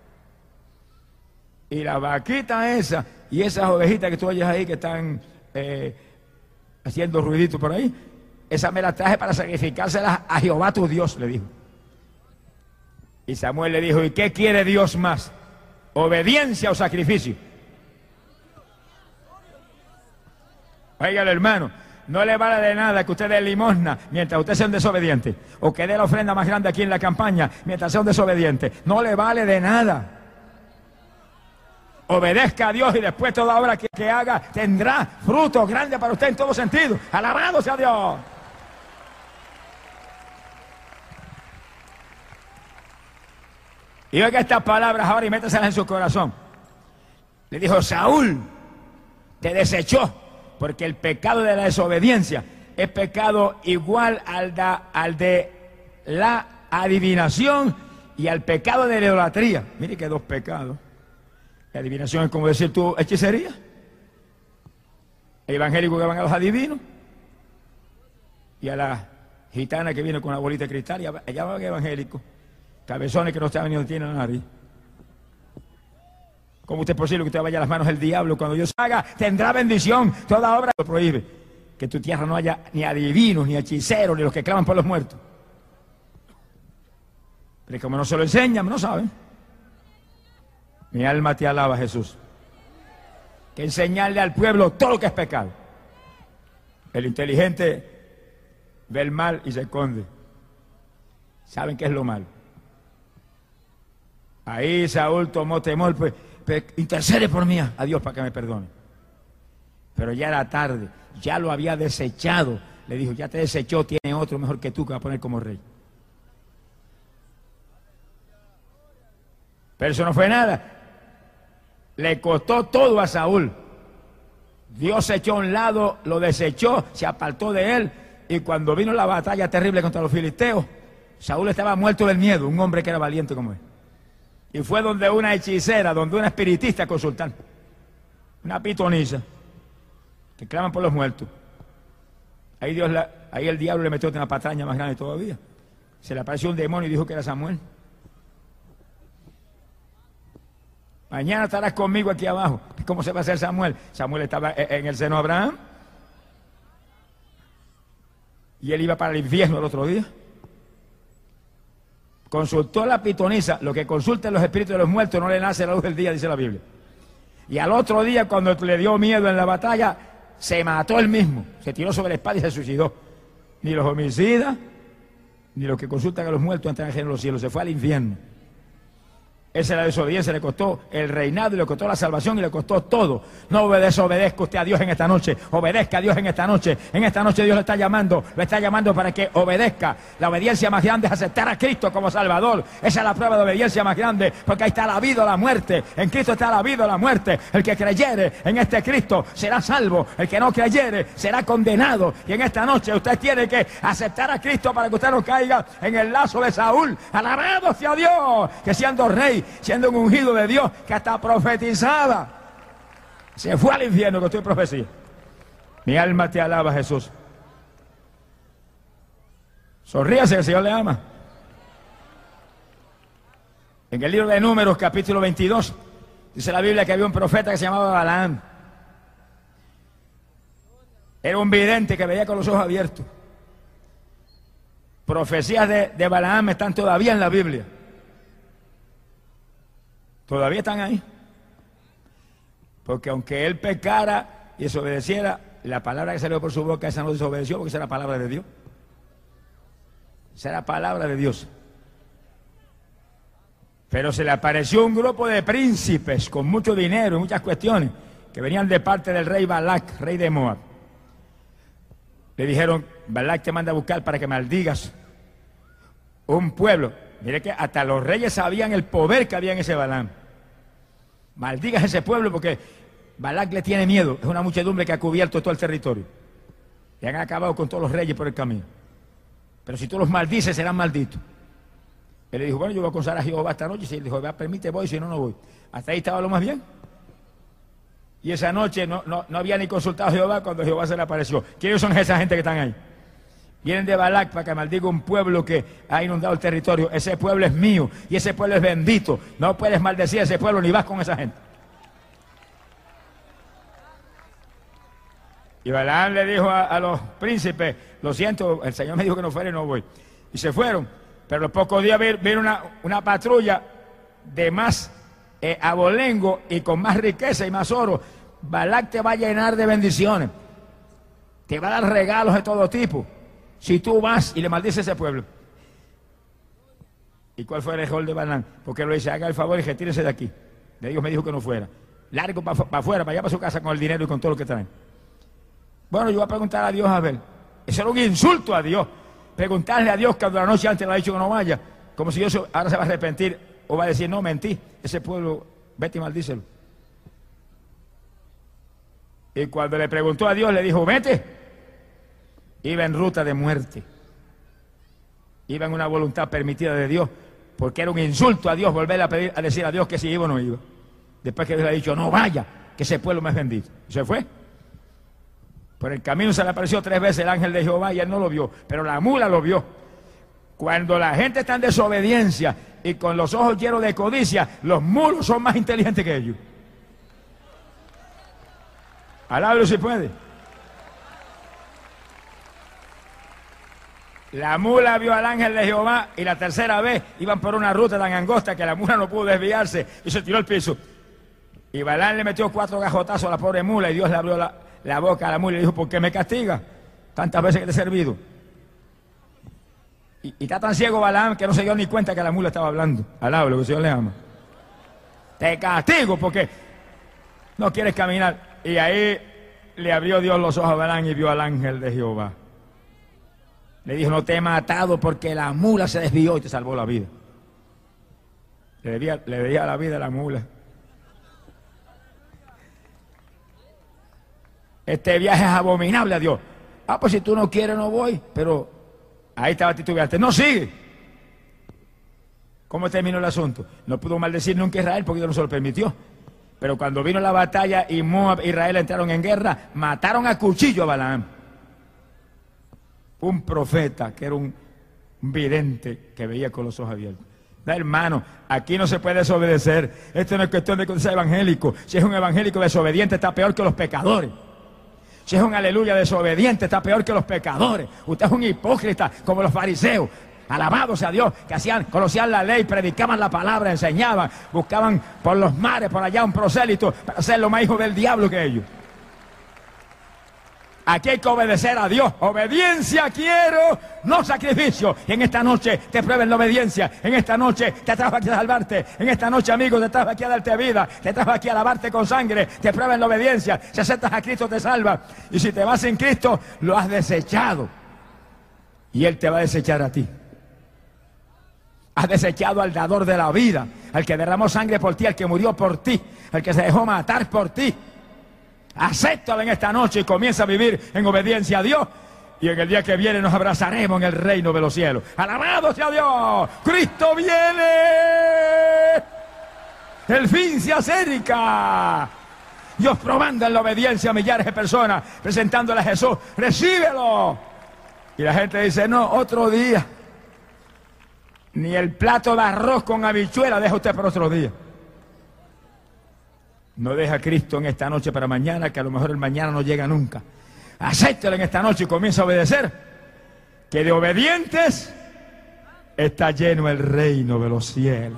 Y la vaquita esa y esas ovejitas que tú oyes ahí que están haciendo ruiditos por ahí, esa me la traje para sacrificárselas a Jehová tu Dios, le dijo. Y Samuel le dijo, ¿y qué quiere Dios más? ¿Obediencia o sacrificio? Óigale, hermano, no le vale de nada que usted dé limosna mientras usted sea un desobediente, o que dé la ofrenda más grande aquí en la campaña mientras sea un desobediente. No le vale de nada. Obedezca a Dios y después toda obra que haga tendrá fruto grande para usted en todo sentido. Alabado sea Dios. Y oiga estas palabras ahora y métaselas en su corazón. Le dijo, Saúl te desechó. Porque el pecado de la desobediencia es pecado igual al de la adivinación y al pecado de la idolatría. Mire que dos pecados. La adivinación es como decir tú hechicería. El evangélico que van a los adivinos. Y a la gitana que viene con una bolita de cristal. Y allá van evangélicos. Cabezones que no saben ni dónde tienen la nariz. ¿Cómo usted es posible que usted vaya a las manos del diablo? Cuando Dios haga, tendrá bendición. Toda obra lo prohíbe. Que en tu tierra no haya ni adivinos, ni hechiceros, ni los que claman por los muertos. Pero como no se lo enseñan, no saben. Mi alma te alaba, Jesús. Que enseñarle al pueblo todo lo que es pecado. El inteligente ve el mal y se esconde. Saben qué es lo malo. Ahí Saúl tomó temor, pues intercede por mí a Dios para que me perdone. Pero ya era tarde, ya lo había desechado. Le dijo, ya te desechó, tiene otro mejor que tú que va a poner como rey. Pero eso no fue nada. Le costó todo a Saúl. Dios se echó a un lado, lo desechó, se apartó de él. Y cuando vino la batalla terrible contra los filisteos, Saúl estaba muerto del miedo, un hombre que era valiente como él. Y fue donde una hechicera, donde una espiritista a consultar. Una pitonisa. Que claman por los muertos. Ahí el diablo le metió una patraña más grande todavía. Se le apareció un demonio y dijo que era Samuel. Mañana estarás conmigo aquí abajo. ¿Cómo se va a hacer Samuel? Samuel estaba en el seno de Abraham. Y él iba para el infierno el otro día. consultó a la pitonisa, lo que consulta los espíritus de los muertos no le nace la luz del día, dice la Biblia. Y al otro día, cuando le dio miedo en la batalla, se mató él mismo, se tiró sobre la espada y se suicidó. Ni los homicidas, ni los que consultan a los muertos entran en los cielos, se fue al infierno. Esa es la desobediencia, le costó el reinado y le costó la salvación y le costó todo. No desobedezca usted a Dios en esta noche, obedezca a Dios en esta noche. En esta noche Dios lo está llamando para que obedezca. La obediencia más grande es aceptar a Cristo como Salvador. Esa es la prueba de obediencia más grande, porque ahí está la vida o la muerte. En Cristo está la vida o la muerte. El que creyere en este Cristo será salvo, el que no creyere será condenado. Y en esta noche usted tiene que aceptar a Cristo para que usted no caiga en el lazo de Saúl. Alabado sea Dios, que siendo rey, siendo un ungido de Dios, que hasta profetizaba, se fue al infierno con tu profecía. Mi alma te alaba, Jesús. Sonríase, que el Señor le ama. En el libro de Números, capítulo 22, dice la Biblia que había un profeta que se llamaba Balaam. Era un vidente que veía con los ojos abiertos. Profecías de Balaam están todavía en la Biblia. Todavía están ahí. Porque aunque él pecara y desobedeciera, la palabra que salió por su boca, esa no desobedeció, porque esa era la palabra de Dios. Esa era la palabra de Dios. Pero se le apareció un grupo de príncipes con mucho dinero y muchas cuestiones que venían de parte del rey Balac, rey de Moab. Le dijeron: Balac te manda a buscar para que maldigas un pueblo. Mire que hasta los reyes sabían el poder que había en ese Balaam. Maldigas ese pueblo porque Balac le tiene miedo. Es una muchedumbre que ha cubierto todo el territorio. Y han acabado con todos los reyes por el camino. Pero si tú los maldices, serán malditos. Él le dijo: bueno, yo voy a acusar a Jehová esta noche. Y si él dijo: Jehová permite, voy, si no, no voy. Hasta ahí estaba lo más bien. Y esa noche no había ni consultado a Jehová cuando Jehová se le apareció. ¿Quiénes son esa gente que están ahí? Vienen de Balac para que maldiga un pueblo que ha inundado el territorio. Ese pueblo es mío y ese pueblo es bendito. No puedes maldecir a ese pueblo ni vas con esa gente. Y Balaam le dijo a los príncipes: lo siento, el Señor me dijo que no fuera y no voy. Y se fueron. Pero a los pocos días vino una patrulla de más abolengo y con más riqueza y más oro. Balac te va a llenar de bendiciones. Te va a dar regalos de todo tipo. Si tú vas y le maldices a ese pueblo. ¿Y cuál fue el error de Balaam? Porque lo dice: haga el favor y retírese de aquí. De Dios me dijo que no fuera. Largo para afuera, para allá para su casa con el dinero y con todo lo que traen. Bueno, yo voy a preguntar a Dios a ver. Eso era un insulto a Dios. Preguntarle a Dios cuando la noche antes le ha dicho que no vaya. Como si Dios ahora se va a arrepentir o va a decir: no, mentí. Ese pueblo, vete y maldícelo. Y cuando le preguntó a Dios, le dijo: vete. Iba en ruta de muerte. Iba en una voluntad permitida de Dios, porque era un insulto a Dios volver a decir a Dios que si iba o no iba. Después que Dios le ha dicho: no vaya, que ese pueblo me es bendito. Y se fue. Por el camino se le apareció 3 veces el ángel de Jehová y él no lo vio, pero la mula lo vio. Cuando la gente está en desobediencia y con los ojos llenos de codicia, los mulos son más inteligentes que ellos. Alábalo si puede. La mula vio al ángel de Jehová y la tercera vez iban por una ruta tan angosta que la mula no pudo desviarse y se tiró al piso. Y Balaam le metió 4 gajotazos a la pobre mula y Dios le abrió la boca a la mula y le dijo: ¿por qué me castigas tantas veces que te he servido? Y está tan ciego Balaam que no se dio ni cuenta que la mula estaba hablando. Alábalo, que el Señor le ama. Te castigo porque no quieres caminar. Y ahí le abrió Dios los ojos a Balaam y vio al ángel de Jehová. Le dijo: no te he matado porque la mula se desvió y te salvó la vida. Le debía la vida a la mula. Este viaje es abominable a Dios. Ah, pues si tú no quieres no voy. Pero ahí estaba titubeante. No, sigue. ¿Cómo terminó el asunto? No pudo maldecir nunca a Israel porque Dios no se lo permitió. Pero cuando vino la batalla y Moab e Israel entraron en guerra, mataron a cuchillo a Balaam. Un profeta que era un vidente que veía con los ojos abiertos. Hermano, aquí no se puede desobedecer. Esto no es cuestión de que sea evangélico. Si es un evangélico desobediente, está peor que los pecadores. Si es un aleluya desobediente, está peor que los pecadores. Usted es un hipócrita como los fariseos. alabado sea Dios, que conocían la ley, predicaban la palabra, enseñaban, buscaban por los mares, por allá un prosélito para ser lo más hijo del diablo que ellos. Aquí hay que obedecer a Dios. Obediencia quiero, no sacrificio. Y en esta noche te prueben la obediencia. En esta noche te trajo aquí a salvarte. En esta noche, amigo, te trajo aquí a darte vida. Te trajo aquí a lavarte con sangre. Te prueben la obediencia. Si aceptas a Cristo te salva. Y si te vas sin Cristo, lo has desechado. Y Él te va a desechar a ti. Has desechado al dador de la vida, al que derramó sangre por ti, al que murió por ti, al que se dejó matar por ti. Acéptalo en esta noche y comienza a vivir en obediencia a Dios. Y en el día que viene nos abrazaremos en el reino de los cielos. ¡Alabado sea Dios! ¡Cristo viene! ¡El fin se acerca! Dios probando en la obediencia a millares de personas, presentándole a Jesús. ¡Recíbelo! Y la gente dice, no, otro día. Ni el plato de arroz con habichuela deja usted para otro día. No deja a Cristo en esta noche para mañana, que a lo mejor el mañana no llega nunca. Acéptelo en esta noche y comienza a obedecer, que de obedientes está lleno el reino de los cielos.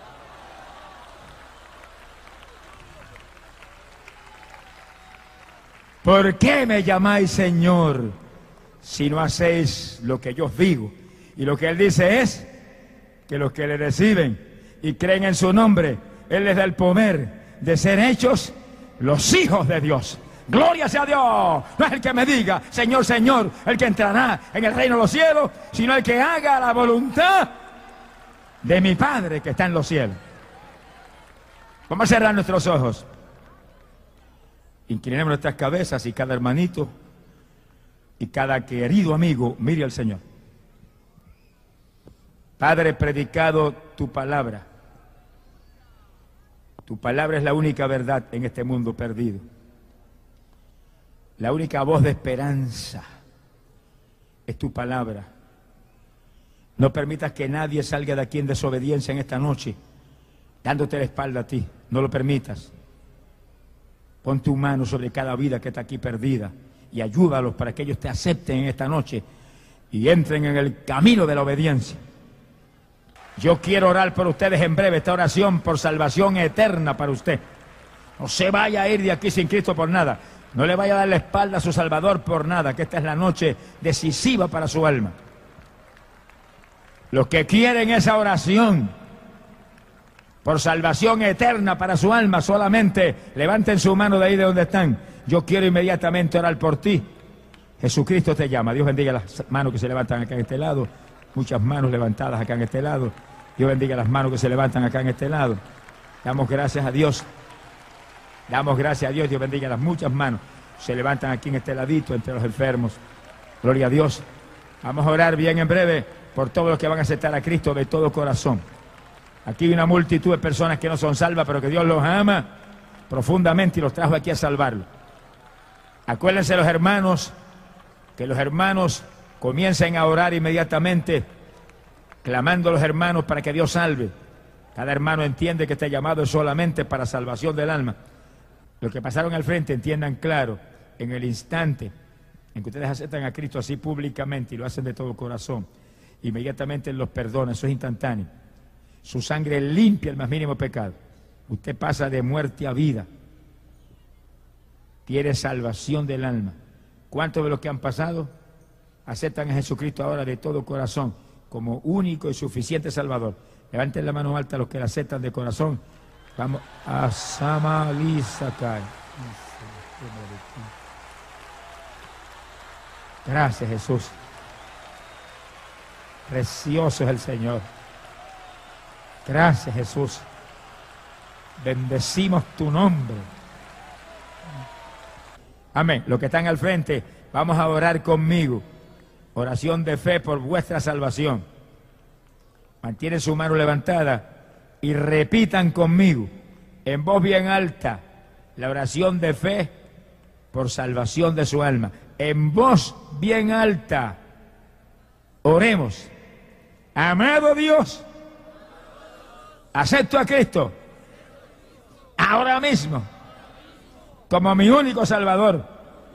¿Por qué me llamáis Señor si no hacéis lo que yo os digo? Y lo que Él dice es que los que le reciben y creen en su nombre, Él les da el poder de ser hechos los hijos de Dios. ¡Gloria sea a Dios! No es el que me diga, Señor, Señor, el que entrará en el reino de los cielos, sino el que haga la voluntad de mi Padre que está en los cielos. Vamos a cerrar nuestros ojos. Inclinemos nuestras cabezas y cada hermanito y cada querido amigo mire al Señor. Padre, predicado tu palabra. Tu palabra es la única verdad en este mundo perdido. La única voz de esperanza es tu palabra. No permitas que nadie salga de aquí en desobediencia en esta noche, dándote la espalda a ti. No lo permitas. Pon tu mano sobre cada vida que está aquí perdida y ayúdalos para que ellos te acepten en esta noche y entren en el camino de la obediencia. Yo quiero orar por ustedes en breve, esta oración por salvación eterna para usted. No se vaya a ir de aquí sin Cristo por nada. No le vaya a dar la espalda a su Salvador por nada, que esta es la noche decisiva para su alma. Los que quieren esa oración por salvación eterna para su alma, solamente levanten su mano de ahí de donde están. Yo quiero inmediatamente orar por ti. Jesucristo te llama. Dios bendiga las manos que se levantan acá en este lado. Muchas manos levantadas acá en este lado. Dios bendiga las manos que se levantan acá en este lado. Damos gracias a Dios. Damos gracias a Dios. Dios bendiga las muchas manos. Se levantan aquí en este ladito entre los enfermos. Gloria a Dios. Vamos a orar bien en breve por todos los que van a aceptar a Cristo de todo corazón. Aquí hay una multitud de personas que no son salvas, pero que Dios los ama profundamente y los trajo aquí a salvarlos. Acuérdense los hermanos, que los hermanos comiencen a orar inmediatamente, clamando a los hermanos para que Dios salve. Cada hermano entiende que este llamado es solamente para salvación del alma. Los que pasaron al frente entiendan claro, en el instante en que ustedes aceptan a Cristo así públicamente y lo hacen de todo corazón, inmediatamente Él los perdona, eso es instantáneo. Su sangre limpia el más mínimo pecado. Usted pasa de muerte a vida. Tiene salvación del alma. ¿Cuántos de los que han pasado aceptan a Jesucristo ahora de todo corazón como único y suficiente Salvador? Levanten la mano alta los que la aceptan de corazón. Vamos a Samalisakai. Gracias, Jesús. Precioso es el Señor. Gracias, Jesús. Bendecimos tu nombre. Amén. Los que están al frente, vamos a orar conmigo. Oración de fe por vuestra salvación. Mantienen su mano levantada y repitan conmigo, en voz bien alta, la oración de fe por salvación de su alma. En voz bien alta, oremos. Amado Dios, acepto a Cristo ahora mismo como mi único Salvador.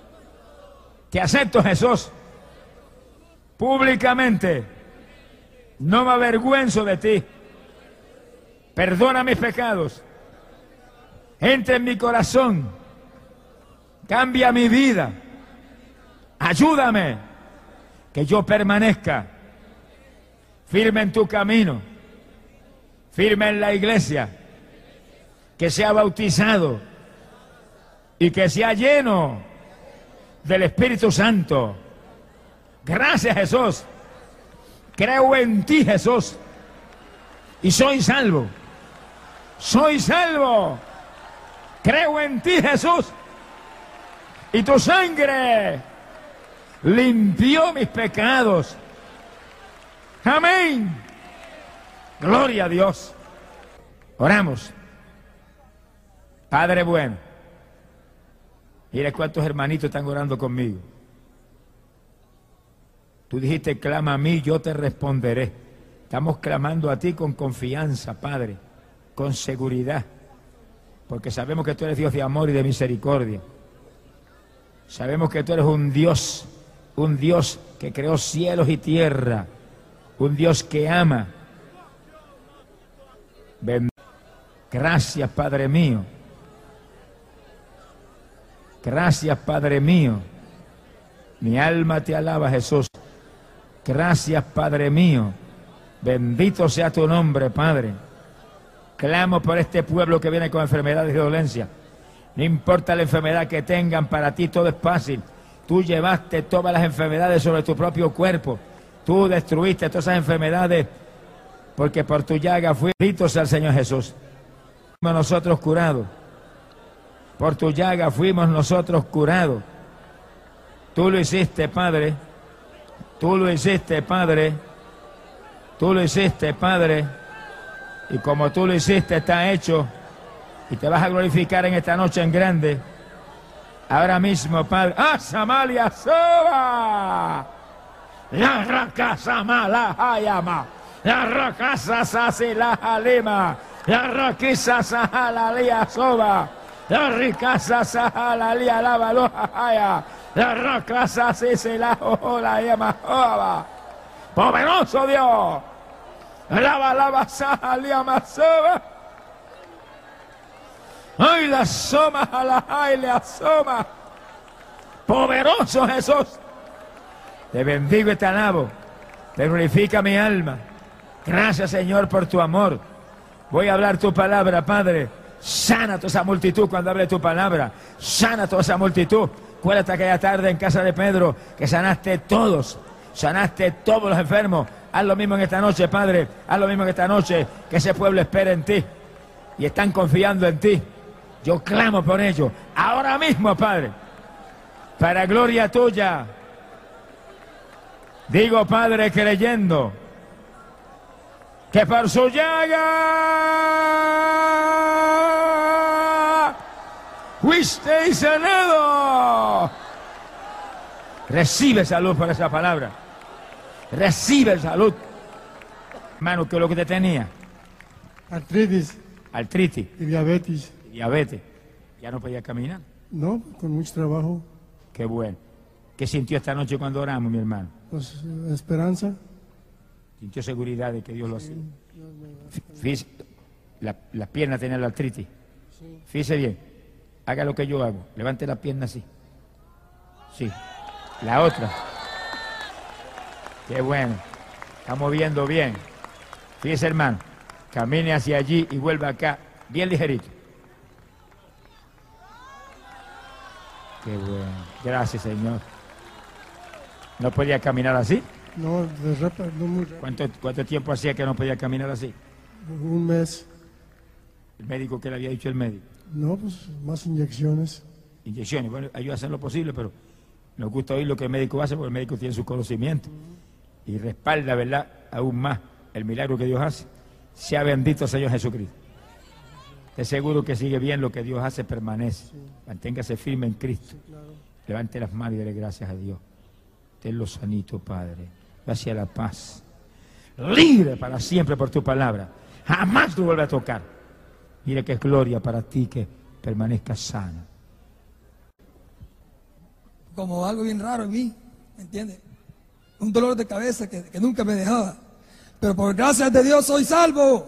Te acepto, Jesús, públicamente No me avergüenzo de ti. Perdona mis pecados. Entra en mi corazón. Cambia mi vida. Ayúdame que yo permanezca firme en tu camino, firme en la iglesia, que sea bautizado y que sea lleno del Espíritu Santo. Gracias, Jesús. Creo en ti, Jesús, y soy salvo. Soy salvo. Creo en ti, Jesús, y tu sangre limpió mis pecados. Amén. Gloria a Dios. Oramos. Padre bueno, mira cuántos hermanitos están orando conmigo. Tú dijiste, clama a mí, yo te responderé. Estamos clamando a ti con confianza, Padre, con seguridad, porque sabemos que tú eres Dios de amor y de misericordia. Sabemos que tú eres un Dios que creó cielos y tierra, un Dios que ama. Gracias, Padre mío. Gracias, Padre mío. Mi alma te alaba, Jesús. Gracias, Padre mío. Bendito sea tu nombre, Padre. Clamo por este pueblo que viene con enfermedades y dolencias. No importa la enfermedad que tengan, para ti todo es fácil. Tú llevaste todas las enfermedades sobre tu propio cuerpo. Tú destruiste todas esas enfermedades, porque por tu llaga fui. Bendito sea el Señor Jesús. Fuimos nosotros curados. Por tu llaga fuimos nosotros curados. Tú lo hiciste, Padre. Tú lo hiciste, Padre. Tú lo hiciste, Padre. Y como tú lo hiciste, está hecho. Y te vas a glorificar en esta noche en grande. Ahora mismo, Padre. ¡Ah, Samalia Soba! La racasa mala hayama. La racasa sasila halima. La raquisa sahalalia soba. La ricasa sahalalia la baloja haya. La racasa sisila la yama soba. Poderoso Dios. Lava sahalia masoba. Ay, la soma a la ay, le asoma. Poderoso Jesús. Te bendigo y te alabo. Te glorifica mi alma. Gracias, Señor, por tu amor. Voy a hablar tu palabra, Padre. Sana toda esa multitud cuando hable tu palabra. Sana toda esa multitud. Acuérdate aquella tarde en casa de Pedro que sanaste todos. Sanaste todos los enfermos. Haz lo mismo en esta noche, Padre. Haz lo mismo en esta noche. Que ese pueblo espera en ti. Y están confiando en ti. Yo clamo por ello. Ahora mismo, Padre. Para gloria tuya. Digo, Padre, creyendo que por su llaga fuisteis sanado. Recibe salud por esa palabra. Recibe salud. Hermano, ¿qué es lo que te tenía? Artritis Artritis. y diabetes. Diabetes. ¿Ya no podía caminar? No, con mucho trabajo. Qué bueno. ¿Qué sintió esta noche cuando oramos, mi hermano? Pues esperanza. Sintió seguridad de que Dios lo hacía. Fíjese, la pierna tenía la artritis. Fíjese bien. Haga lo que yo hago. Levante la pierna así. Sí. La otra. Qué bueno. Está moviendo bien. Fíjese, hermano. Camine hacia allí y vuelva acá. Bien ligerito. Qué bueno. Gracias, Señor. ¿No podía caminar así? No, no muy rápido. ¿Cuánto tiempo hacía que no podía caminar así? Un mes. ¿El médico qué le había dicho el médico? No, pues más inyecciones. Inyecciones. Bueno, ellos hacen lo posible, pero nos gusta oír lo que el médico hace porque el médico tiene su conocimiento y respalda, ¿verdad?, aún más el milagro que Dios hace. Sea bendito Señor Jesucristo. Esté seguro que sigue bien lo que Dios hace, permanece. Manténgase firme en Cristo. Levante las manos y dele gracias a Dios. Tenlo sanito, Padre. Gracias a la paz. Libre para siempre por tu palabra. Jamás lo vuelve a tocar. Mire que es gloria para ti que permanezca sana. Como algo bien raro en mí, ¿me entiendes? Un dolor de cabeza que nunca me dejaba. pero por gracias de Dios soy salvo.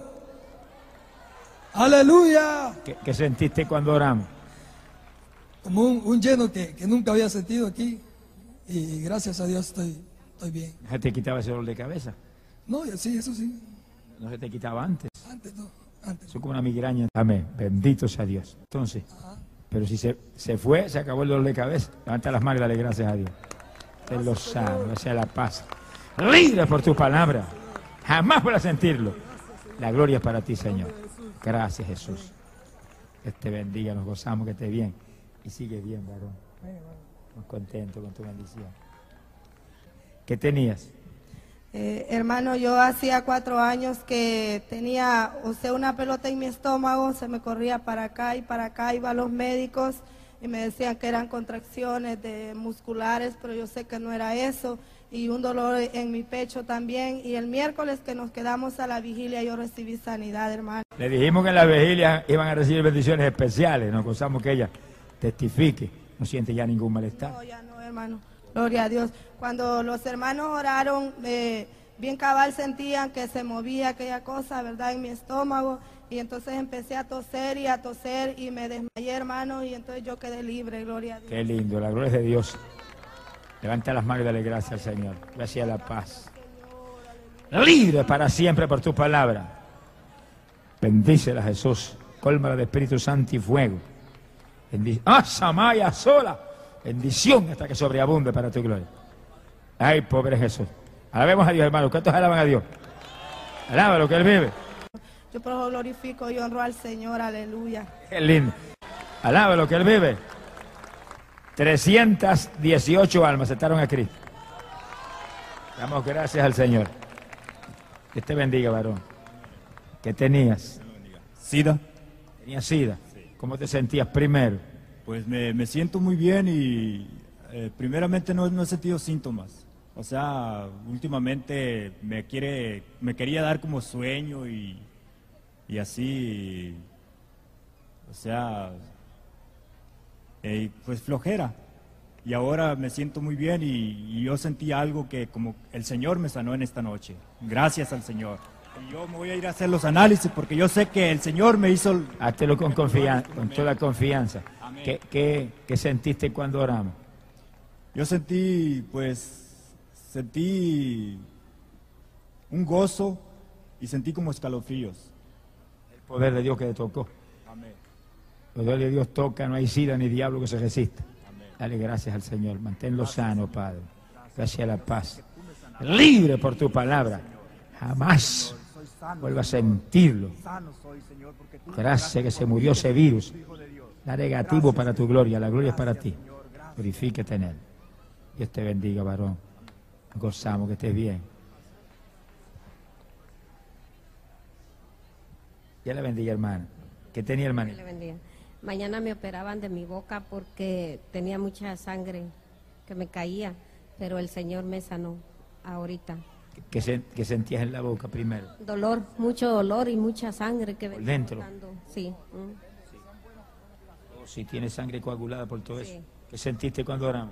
Aleluya. ¿Qué sentiste cuando oramos? Como un lleno que nunca había sentido aquí. Y gracias a Dios estoy bien. ¿Se te quitaba ese dolor de cabeza? No, sí, eso sí. ¿No se te quitaba antes? Antes no, antes. Eso es como una migraña. Amén. Bendito sea Dios. Entonces, pero si se fue, se acabó el dolor de cabeza. Levanta las manos y dale gracias a Dios. Te lo sano, gracias a la paz. Libre por tu palabra. Jamás voy a sentirlo. La gloria es para ti, Señor. Gracias, Jesús. Que te bendiga, nos gozamos, que esté bien. Y sigue bien, varón. Muy contento con tu bendición. ¿Qué tenías? Hermano, yo hacía 4 años que tenía, una pelota en mi estómago, se me corría para acá, iba a los médicos y me decían que eran contracciones musculares, pero yo sé que no era eso, y un dolor en mi pecho también, y el miércoles que nos quedamos a la vigilia yo recibí sanidad, hermano. Le dijimos que en la vigilia iban a recibir bendiciones especiales, nos gozamos que ella testifique, no siente ya ningún malestar. No, ya no, hermano, gloria a Dios. Cuando los hermanos oraron, bien cabal sentían que se movía aquella cosa, ¿verdad?, en mi estómago, y entonces empecé a toser y me desmayé, hermano, y entonces yo quedé libre, gloria a Dios. Qué lindo, la gloria es de Dios. Levanta las manos y dale gracias al Señor. Gracias a la paz. Libre para siempre por tu palabra. Bendícela, Jesús. Cólmala de Espíritu Santo y fuego. Samaya sola. Bendición hasta que sobreabunde para tu gloria. Ay, pobre Jesús. Alabemos a Dios, hermano. ¿Cuántos alaban a Dios? Alábalo, que Él vive. Yo por eso glorifico y honro al Señor, aleluya. Qué lindo. Alábalo, que Él vive. 318 almas aceptaron a Cristo. Damos gracias al Señor. Que te bendiga, varón. ¿Qué tenías? SIDA. ¿Tenías SIDA? Sí. ¿Cómo te sentías primero? Pues me siento muy bien y primeramente no he sentido síntomas. O sea, últimamente me quería dar como sueño y así, o sea, pues flojera. Y ahora me siento muy bien y yo sentí algo que como el Señor me sanó en esta noche. Gracias al Señor. Y yo me voy a ir a hacer los análisis porque yo sé que el Señor me hizo... Háztelo con confianza, con toda confianza. ¿Qué sentiste cuando oramos? Yo sentí un gozo y sentí como escalofríos. El poder de Dios que te tocó. Amén. El poder de Dios toca, no hay sida ni diablo que se resista. Amén. Dale gracias al Señor, manténlo sano, Padre. Gracias a la paz. Libre por tu palabra. Jamás vuelva a sentirlo. Gracias que se murió ese virus. Da negativo para tu gloria, la gloria es para ti. Glorifíquete en Él. Dios te bendiga, varón. Gozamos que estés bien. Dios le bendiga, hermana. ¿Qué tenía, hermana? Dios le bendiga. Mañana me operaban de mi boca porque tenía mucha sangre que me caía, pero el Señor me sanó ahorita. ¿Qué sentías en la boca primero? Dolor, mucho dolor y mucha sangre que ¿Por venía dentro? botando. Sí. Si tienes sangre coagulada por todo Sí. eso. ¿Qué sentiste cuando oramos?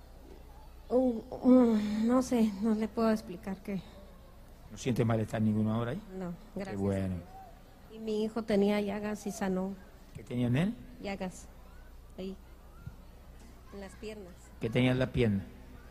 No sé, no le puedo explicar qué. ¿No sientes malestar ninguno ahora ahí? No, gracias. Qué bueno. Y mi hijo tenía llagas y sanó. ¿Qué tenía en él? Llagas, ahí, en las piernas. ¿Qué tenía en la pierna?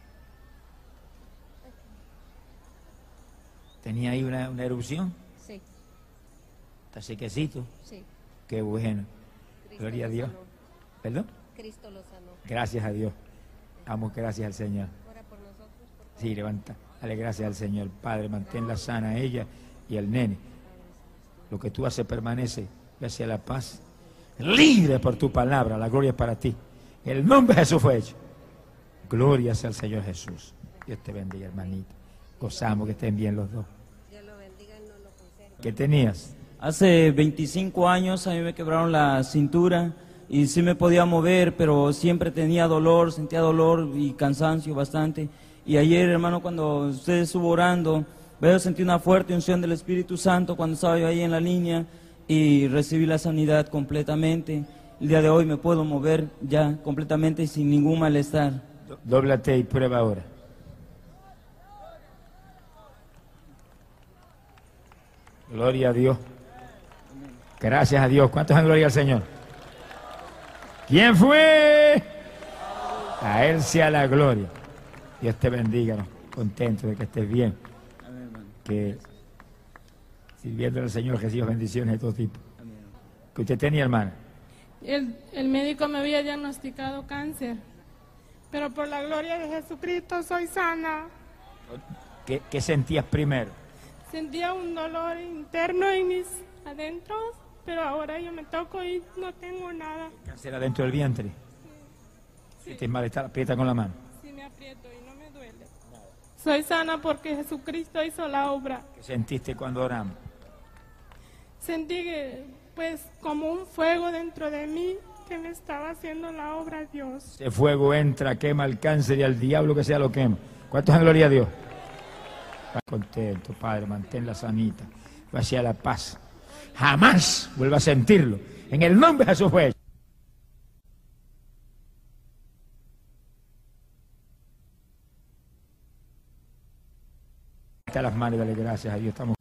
¿Tenía ahí una erupción? Sí, ¿Está sequecito? sí. Qué bueno. Cristo Gloria a lo Dios. sanó. ¿Perdón? Cristo lo sanó. Gracias a Dios. Damos gracias al Señor. Ora por nosotros, por favor. Sí, levanta. Dale gracias al Señor. Padre, manténla sana a ella y al nene. Lo que tú haces permanece. Gracias a la paz. Libre por tu palabra. La gloria es para ti. En el nombre de Jesús fue hecho. Gloria sea al Señor Jesús. Dios te bendiga, hermanita. Gozamos que estén bien los dos. Dios lo bendiga y no lo conserve. ¿Qué tenías? Hace 25 años a mí me quebraron la cintura y sí me podía mover, pero siempre tenía dolor, sentía dolor y cansancio bastante. Y ayer, hermano, cuando usted estuvo orando, veo sentí una fuerte unción del Espíritu Santo cuando estaba yo ahí en la línea y recibí la sanidad completamente. El día de hoy me puedo mover ya completamente sin ningún malestar. Dóblate y prueba ahora. Gloria a Dios. Gracias a Dios. ¿Cuántos dan gloria al Señor? ¿Quién fue? A Él sea la gloria. Dios te bendiga, ¿no? Contento de que estés bien. Que sirviendo al Señor reciba bendiciones de todo tipo. ¿Que usted tenía, hermana? El médico me había diagnosticado cáncer, pero por la gloria de Jesucristo soy sana. ¿Qué sentías primero? Sentía un dolor interno en mis adentros, pero ahora yo me toco y no tengo nada. ¿Cáncer adentro del vientre? Sí. ¿Sientes malestar? Aprieta con la mano. Sí, me aprieto y no me duele. Soy sana porque Jesucristo hizo la obra. ¿Qué sentiste cuando oramos? Sentí que, pues, como un fuego dentro de mí que me estaba haciendo la obra Dios. Ese fuego entra, quema el cáncer y al diablo que sea lo quema. ¿Cuántos dan gloria a Dios? Contento, Padre, manténla sanita. Hacia la paz. Jamás vuelva a sentirlo. En el nombre de Jesús fue hecho. Las manos, dale gracias a Dios. Estamos